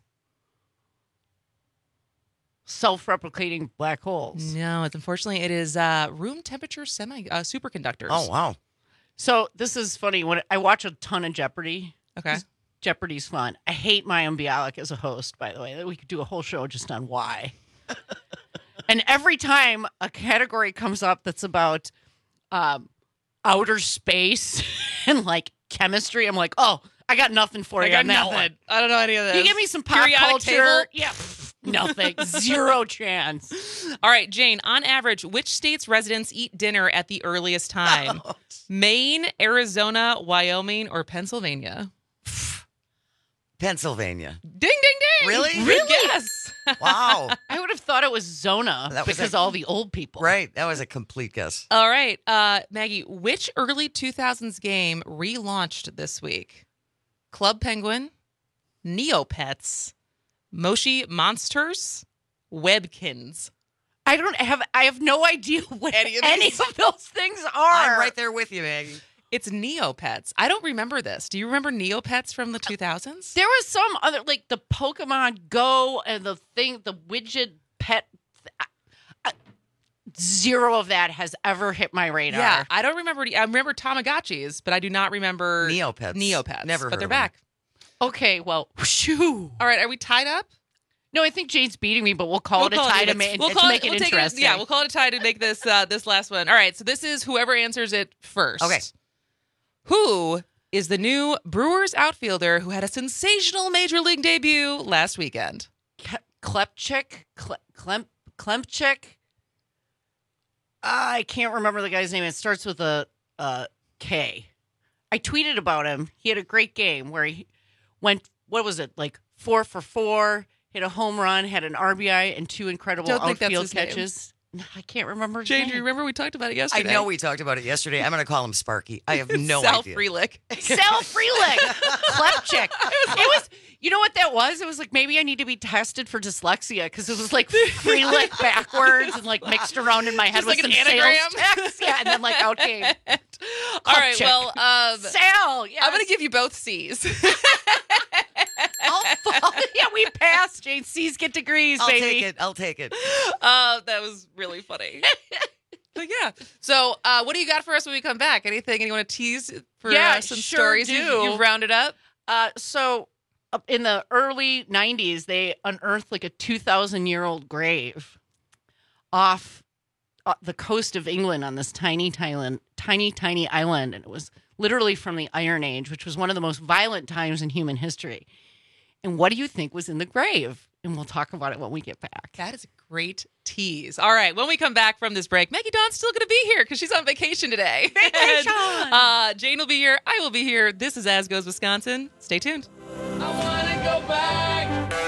Self-replicating black holes. No, it's unfortunately it is uh, room temperature semi uh, superconductors. Oh wow! So this is funny. When I watch a ton of Jeopardy, Okay. Jeopardy's fun. I hate Mayim Bialik as a host, by the way. We could do a whole show just on why. And every time a category comes up that's about um, outer space and like chemistry, I'm like, oh, I got nothing for I you got on that nothing. one. I don't know any of this. You give me some pop Periodic culture. table? Yeah, pff, nothing. Zero chance. All right, Jane, on average, which state's residents eat dinner at the earliest time? Maine, Arizona, Wyoming, or Pennsylvania? Pennsylvania. Ding, ding, ding. Really? Good Really? guess. Wow. I would have thought it was Zona That was because a- all the old people. Right. That was a complete guess. All right, uh, Maggie, which early two thousands game relaunched this week? Club Penguin, Neopets, Moshi Monsters, Webkins. I don't have. I have no idea what any of of, these- those things are. I'm right there with you, Maggie. It's Neopets. I don't remember this. Do you remember Neopets from the two thousands? There was some other, like the Pokemon Go and the thing, the widget pet. I- I- Zero of that has ever hit my radar. Yeah, I don't remember. I remember Tamagotchis, but I do not remember Neopets. Neopets. Never but heard they're of them. back. Okay, well, shoo. All right, are we tied up? No, I think Jane's beating me, but we'll call We'll it a call tie it, to, ma- we'll to call make it, we'll take interesting. yeah, we'll call it a tie to make this uh, this last one. All right, so this is whoever answers it first. Okay. Who is the new Brewers outfielder who had a sensational major league debut last weekend? Ke- Klepchik, Kle- Klem, Klemchik. I can't remember the guy's name. It starts with a uh, K. I tweeted about him. He had a great game where he went. What was it like? Four for four. Hit a home run. Had an R B I and two incredible Don't think that's outfield his name. catches. I can't remember. his Jane, do you name. remember we talked about it I yesterday? know we talked about it yesterday. I'm going to call him Sparky. I have no Sal idea. Freelick. Sal Freelick, Klepchick. It was, you know what that was? It was like maybe I need to be tested for dyslexia because it was like Freelick backwards and like mixed around in my head Just with like an some anagram? sales text. Yeah, and then like out came. All right, Klepchick. well, um, Sal. Yes. I'm going to give you both C's. I'll, yeah, we passed. Jane, C's get degrees, I'll baby. take it. I'll take it. Uh, that was really funny. But yeah. So, uh, what do you got for us when we come back? Anything? Anyone want to tease for Yeah, uh, some sure stories do. you've, you've rounded up? Uh, so up in the early nineties, they unearthed like a two thousand year old grave off uh, the coast of England on this tiny, tiny, tiny, tiny island. And it was literally from the Iron Age, which was one of the most violent times in human history. And what do you think was in the grave? And we'll talk about it when we get back. That is a great tease. All right. When we come back from this break, Maggie Dawn's still going to be here because she's on vacation today. Vacation! And, uh, Jane will be here. I will be here. This is As Goes Wisconsin. Stay tuned. I want to go back.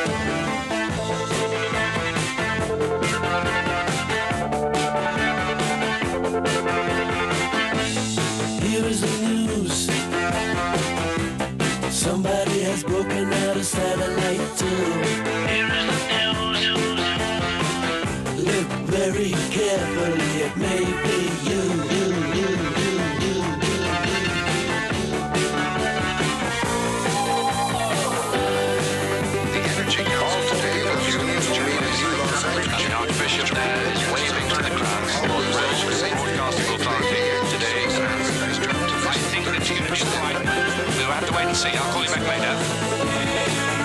Here is the news. Somebody has broken out a satellite too. Here is the news. Look very carefully, it may be you, you, you, you, you, The energy call today was used to meet the Archbishop is waving to the crowd. Broadcasting authority today. I think that you we'll have to wait and see. I'll call you back later.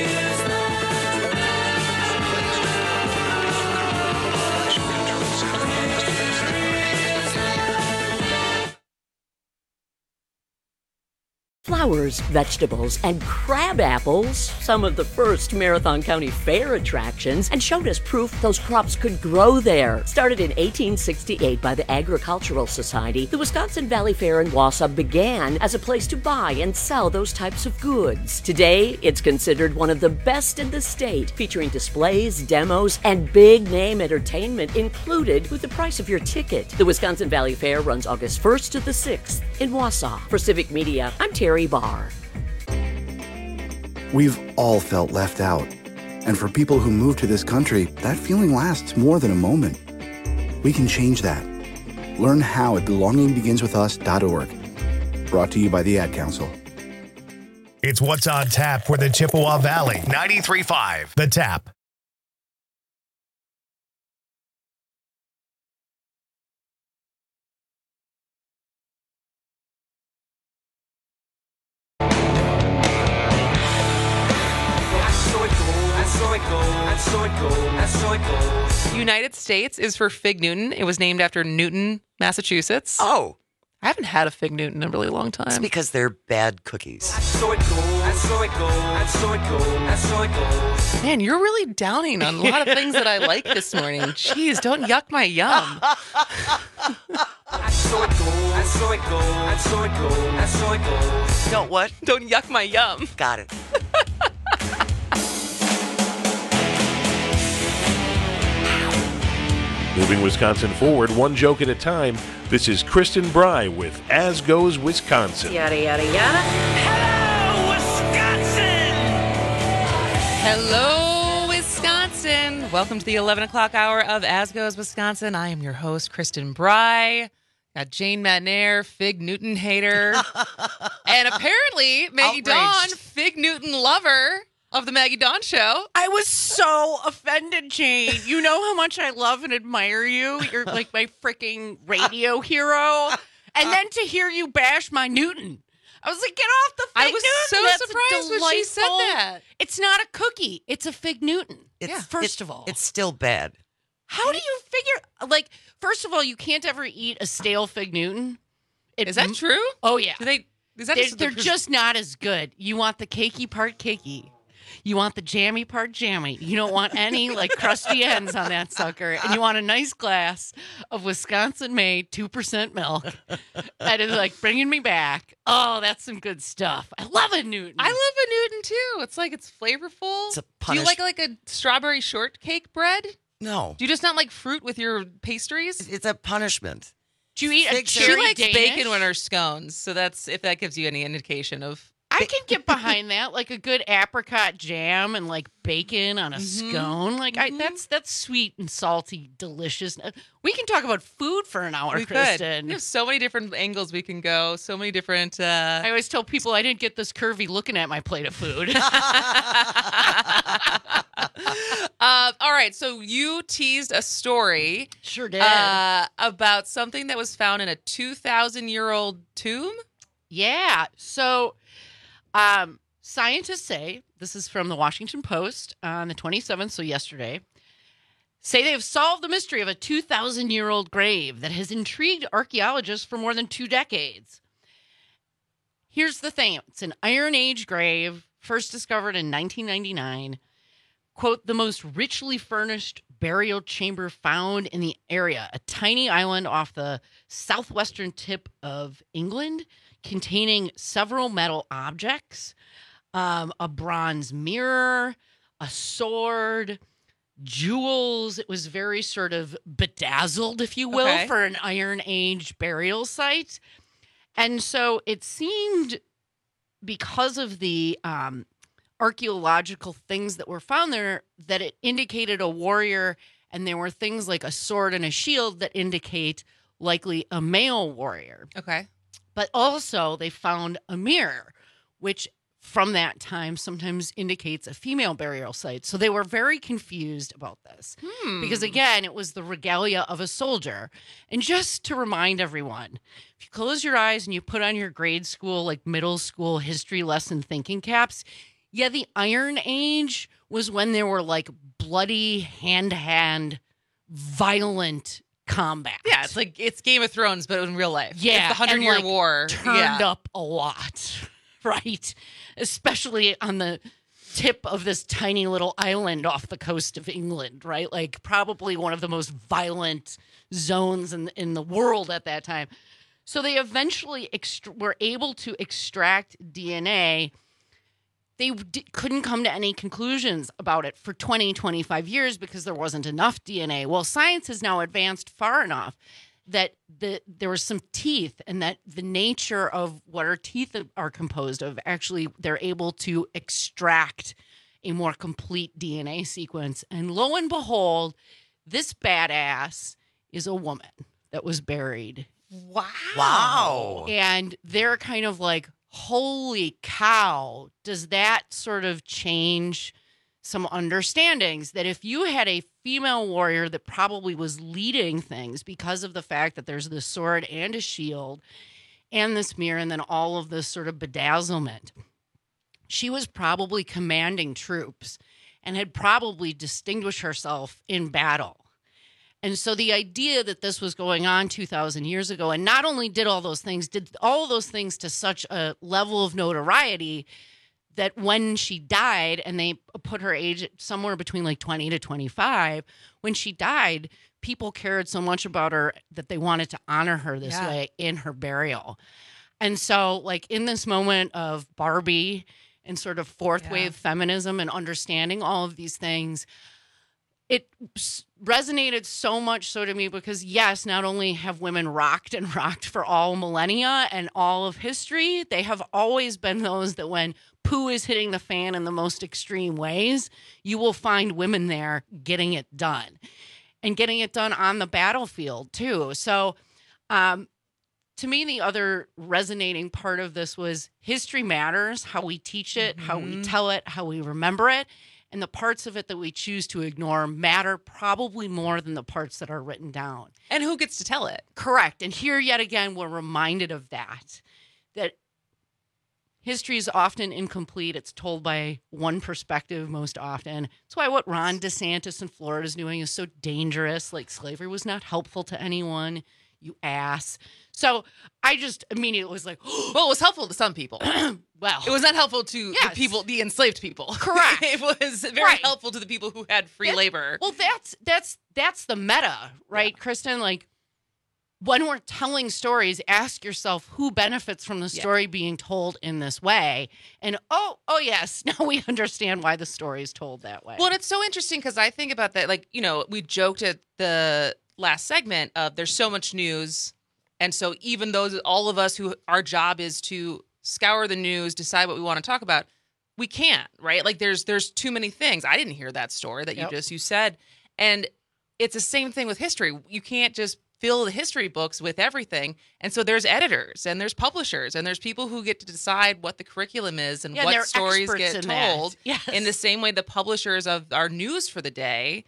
Flowers, vegetables, and crab apples, some of the first Marathon County Fair attractions, and showed us proof those crops could grow there. Started in eighteen sixty-eight by the Agricultural Society, the Wisconsin Valley Fair in Wausau began as a place to buy and sell those types of goods. Today, it's considered one of the best in the state, featuring displays, demos, and big-name entertainment included with the price of your ticket. The Wisconsin Valley Fair runs August first to the sixth in Wausau. For Civic Media, I'm Terry Barr. We've all felt left out. And for people who move to this country, that feeling lasts more than a moment. We can change that. Learn how at belonging begins with us dot org. Brought to you by the Ad Council. It's What's on Tap for the Chippewa Valley. ninety-three point five The Tap. United States is for Fig Newton. It was named after Newton, Massachusetts. Oh. I haven't had a Fig Newton in a really long time. It's because they're bad cookies. Man, you're really downing on a lot of things that I like this morning. Jeez, don't yuck my yum. Don't what? Don't yuck my yum. Got it. Moving Wisconsin forward, one joke at a time. This is Kristen Bry with As Goes Wisconsin. Yada, yada, yada. Hello, Wisconsin! Hello, Wisconsin. Welcome to the eleven o'clock hour of As Goes Wisconsin. I am your host, Kristen Bry. Got Jane Matnair, Fig Newton hater. And apparently, Maggie Dawn, Outraged. Fig Newton lover of the Maggie Dawn Show. I was so offended, Jane. You know how much I love and admire you. You're like my freaking radio hero. And then to hear you bash my Newton. I was like, get off the fig I was Newton. so That's surprised when she said delightful- that. It's not a cookie. It's a Fig Newton. It's, yeah, first it- of all. It's still bad. How do you figure, like, first of all, you can't ever eat a stale Fig Newton. It- Is that true? Oh, yeah. Do they? Is that They're, just, they're just not as good. You want the cakey part cakey. You want the jammy part jammy. You don't want any like crusty ends on that sucker. And you want a nice glass of Wisconsin-made two percent milk. That is like bringing me back. Oh, that's some good stuff. I love a Newton. I love a Newton too. It's like it's flavorful. It's a Do you punish- like like a strawberry shortcake bread? No. Do you just not like fruit with your pastries? It's a punishment. Do you eat a Fig- She cherry likes Danish? bacon on her scones, so that's if that gives you any indication of. I can get behind that, like a good apricot jam and like bacon on a Mhm. scone. Like I, that's that's sweet and salty, delicious. We can talk about food for an hour, We could. Kristen. We have so many different angles we can go. So many different. Uh... I always tell people I didn't get this curvy looking at my plate of food. Uh, all right, so you teased a story. Sure did. Uh, about something that was found in a two thousand year old tomb? Yeah. So, um, scientists say, this is from the Washington Post on the twenty-seventh, so yesterday, say they have solved the mystery of a two thousand year old grave that has intrigued archaeologists for more than two decades. Here's the thing. It's an Iron Age grave, first discovered in nineteen ninety-nine. Quote, the most richly furnished burial chamber found in the area, a tiny island off the southwestern tip of England containing several metal objects, um, a bronze mirror, a sword, jewels. It was very sort of bedazzled, if you will, Okay. for an Iron Age burial site. And so it seemed, because of the um, archaeological things that were found there, that it indicated a warrior, and there were things like a sword and a shield that indicate likely a male warrior. Okay. But also they found a mirror, which from that time sometimes indicates a female burial site. So they were very confused about this Hmm. because, again, it was the regalia of a soldier. And just to remind everyone, if you close your eyes and you put on your grade school, like middle school history lesson thinking caps, yeah, the Iron Age was when there were like bloody hand-to-hand violent combat. Yeah, it's like it's Game of Thrones, but in real life. Yeah, it's the Hundred and, Year like, War turned yeah. up a lot, right? Especially on the tip of this tiny little island off the coast of England, right? Like probably one of the most violent zones in in the world at that time. So they eventually ext- were able to extract D N A. They d- couldn't come to any conclusions about it for twenty, twenty-five years because there wasn't enough D N A. Well, science has now advanced far enough that the, there were some teeth, and that the nature of what our teeth are composed of, actually, they're able to extract a more complete D N A sequence. And lo and behold, this badass is a woman that was buried. Wow. Wow. And they're kind of like, holy cow, does that sort of change some understandings that if you had a female warrior that probably was leading things because of the fact that there's this sword and a shield and this mirror and then all of this sort of bedazzlement, she was probably commanding troops and had probably distinguished herself in battle. And so the idea that this was going on two thousand years ago, and not only did all those things, did all of those things to such a level of notoriety that when she died, and they put her age at somewhere between like twenty to twenty-five, when she died, people cared so much about her that they wanted to honor her this Yeah. way in her burial. And so, like, in this moment of Barbie and sort of fourth Yeah. wave feminism and understanding all of these things, it s- resonated so much so to me because, yes, not only have women rocked and rocked for all millennia and all of history, they have always been those that when poo is hitting the fan in the most extreme ways, you will find women there getting it done and getting it done on the battlefield too. So, um, to me, the other resonating part of this was history matters, how we teach it, how we Mhm. tell it, how we remember it. And the parts of it that we choose to ignore matter probably more than the parts that are written down. And who gets to tell it? Correct. And here, yet again, we're reminded of that, that history is often incomplete. It's told by one perspective most often. That's why what Ron DeSantis in Florida is doing is so dangerous. Like, slavery was not helpful to anyone, you ass. So I just immediately was like, Well, it was helpful to some people. well, It was not helpful to Yes. the people, the enslaved people. Correct. It was very Right. helpful to the people who had free That- labor. Well, that's that's that's the meta, right, Kristen? Like, when we're telling stories, ask yourself who benefits from the story yeah. being told in this way. And oh, oh yes, now we understand why the story is told that way. Well, and it's so interesting because I think about that. Like, you know, we joked at the last segment of there's so much news. And so even though all of us who our job is to scour the news, decide what we want to talk about, we can't, right? Like there's there's too many things. I didn't hear that story that yep. you just you said. And it's the same thing with history. You can't just fill the history books with everything. And so there's editors and there's publishers and there's people who get to decide what the curriculum is and yeah, what stories get in told. Yes. In the same way the publishers of our news for the day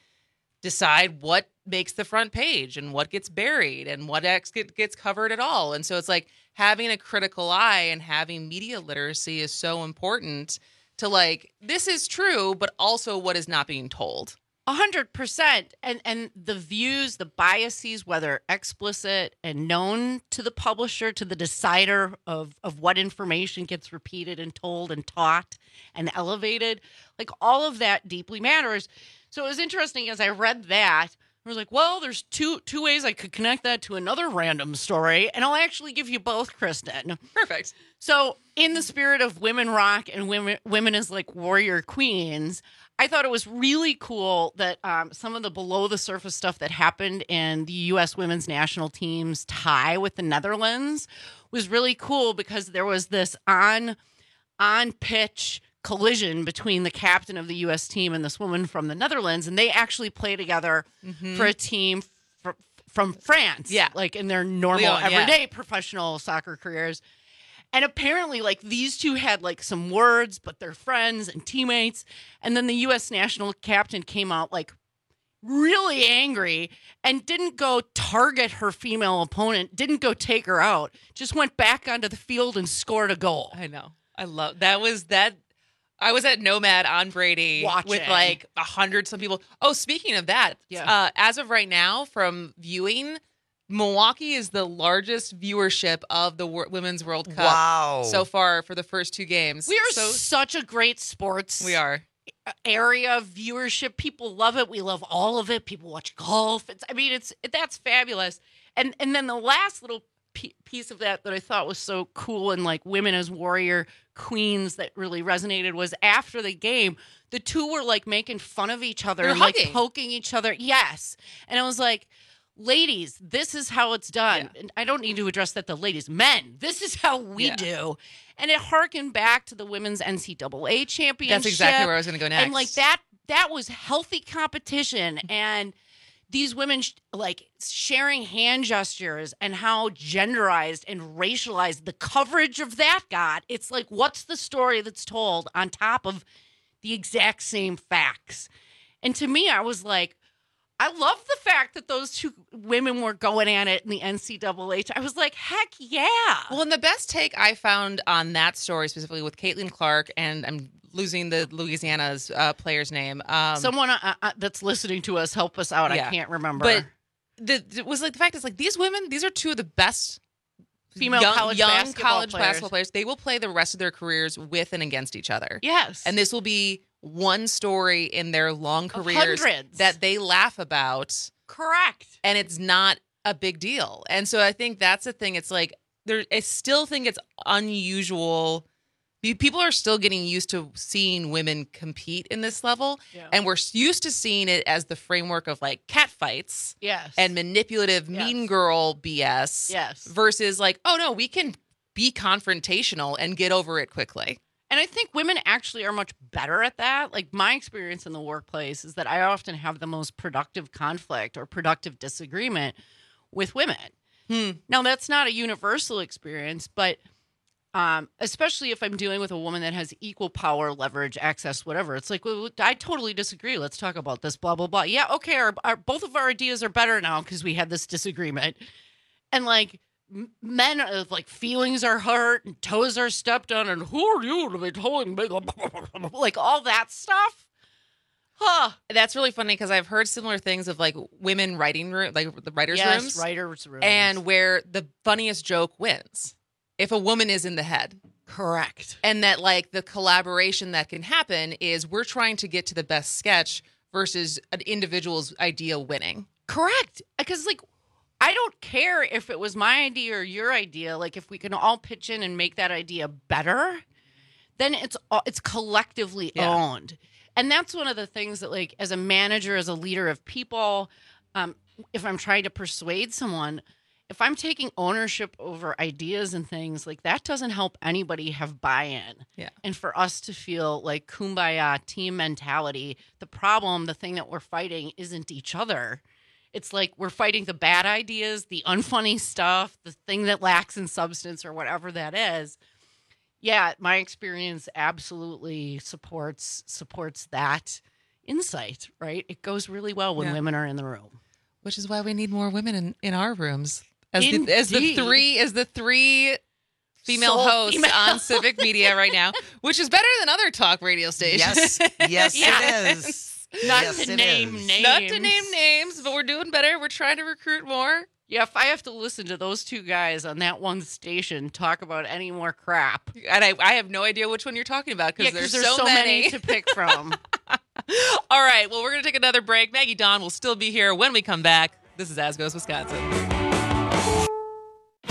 decide what makes the front page and what gets buried and what ex- gets covered at all. And so it's like having a critical eye and having media literacy is so important to like, this is true, but also what is not being told. A hundred percent. And and the views, the biases, whether explicit and known to the publisher, to the decider of, of what information gets repeated and told and taught and elevated, like all of that deeply matters. So it was interesting as I read that, I was like, well, there's two two ways I could connect that to another random story, and I'll actually give you both, Kristen. Perfect. So in the spirit of women rock and women women as like warrior queens, I thought it was really cool that um, some of the below the surface stuff that happened in the U S women's national team's tie with the Netherlands was really cool because there was this on on pitch collision between the captain of the U S team and this woman from the Netherlands, and they actually play together mm-hmm. for a team fr- from France, yeah, like in their normal Leon, everyday yeah. professional soccer careers. And apparently, like, these two had, like, some words, but they're friends and teammates. And then the U S national captain came out, like, really angry and didn't go target her female opponent, didn't go take her out, just went back onto the field and scored a goal. I know. I love that. Was that. I was at Nomad on Brady Watching. with, like, a hundred some people. Oh, speaking of that, yeah. uh, as of right now, from viewing, Milwaukee is the largest viewership of the Wor- Women's World Cup wow. so far for the first two games. We are so, such a great sports we are. area viewership. People love it. We love all of it. People watch golf. It's, I mean, it's that's fabulous. And and then the last little p- piece of that that I thought was so cool and like women as warrior queens that really resonated was after the game, the two were like making fun of each other They're and hugging. like poking each other. Yes. And I was like, ladies, this is how it's done. Yeah. And I don't need to address that to ladies. Men, this is how we Yeah. do. And it harkened back to the women's N C double A championship. That's exactly where I was going to go next. And like that, that was healthy competition. And these women sh- like sharing hand gestures and how genderized and racialized the coverage of that got. It's like, what's the story that's told on top of the exact same facts? And to me, I was like, I love the fact that those two women were going at it in the N C double A. I was like, heck yeah. Well, and the best take I found on that story, specifically with Caitlin Clark, and I'm losing the Louisiana's uh, player's name. Um, Someone uh, uh, that's listening to us, help us out. Yeah. I can't remember. But the, it was like the fact is like these women, these are two of the best female young, college young basketball college players. basketball players. They will play the rest of their careers with and against each other. Yes. And this will be one story in their long careers hundreds. that they laugh about. Correct. And it's not a big deal. And so I think that's the thing. It's like, there. I still think it's unusual. People are still getting used to seeing women compete in this level. Yeah. And we're used to seeing it as the framework of like cat fights Yes. and manipulative Yes. mean girl B S. Yes. Versus like, oh no, we can be confrontational and get over it quickly. And I think women actually are much better at that. Like my experience in the workplace is that I often have the most productive conflict or productive disagreement with women. Hmm. Now, that's not a universal experience, but um, especially if I'm dealing with a woman that has equal power, leverage, access, whatever. It's like, well, I totally disagree. Let's talk about this, blah, blah, blah. Yeah, okay, our, our, both of our ideas are better now because we had this disagreement. And like, m- men, are, like, feelings are hurt and toes are stepped on and who are you to be telling me? Like, all that stuff. Huh. That's really funny because I've heard similar things of like women writing room, like the writers' Yes, rooms, writers' rooms. and where the funniest joke wins if a woman is in the head. Correct. And that like the collaboration that can happen is we're trying to get to the best sketch versus an individual's idea winning. Correct. Because like I don't care if it was my idea or your idea. Like, if we can all pitch in and make that idea better, then it's all, it's collectively Yeah. owned. And that's one of the things that, like, as a manager, as a leader of people, um, if I'm trying to persuade someone, if I'm taking ownership over ideas and things, like, that doesn't help anybody have buy-in. Yeah. And for us to feel like kumbaya, team mentality, the problem, the thing that we're fighting isn't each other. It's like we're fighting the bad ideas, the unfunny stuff, the thing that lacks in substance or whatever that is. Yeah, my experience absolutely supports supports that insight, right? It goes really well when Yeah. women are in the room. Which is why we need more women in, in our rooms. As the, as the Indeed. three as the three female Sole hosts female. on Civic Media right now, which is better than other talk radio stations. Yes, yes, it is. Not Yes, to it name is. names. Not to name names, but we're doing better. We're trying to recruit more. Yeah, if I have to listen to those two guys on that one station talk about any more crap. And I, I have no idea which one you're talking about because Yeah, 'cause there's, there's so, so many. many to pick from. All right, well, we're going to take another break. Maggie Dawn will still be here when we come back. This is As Goes Wisconsin.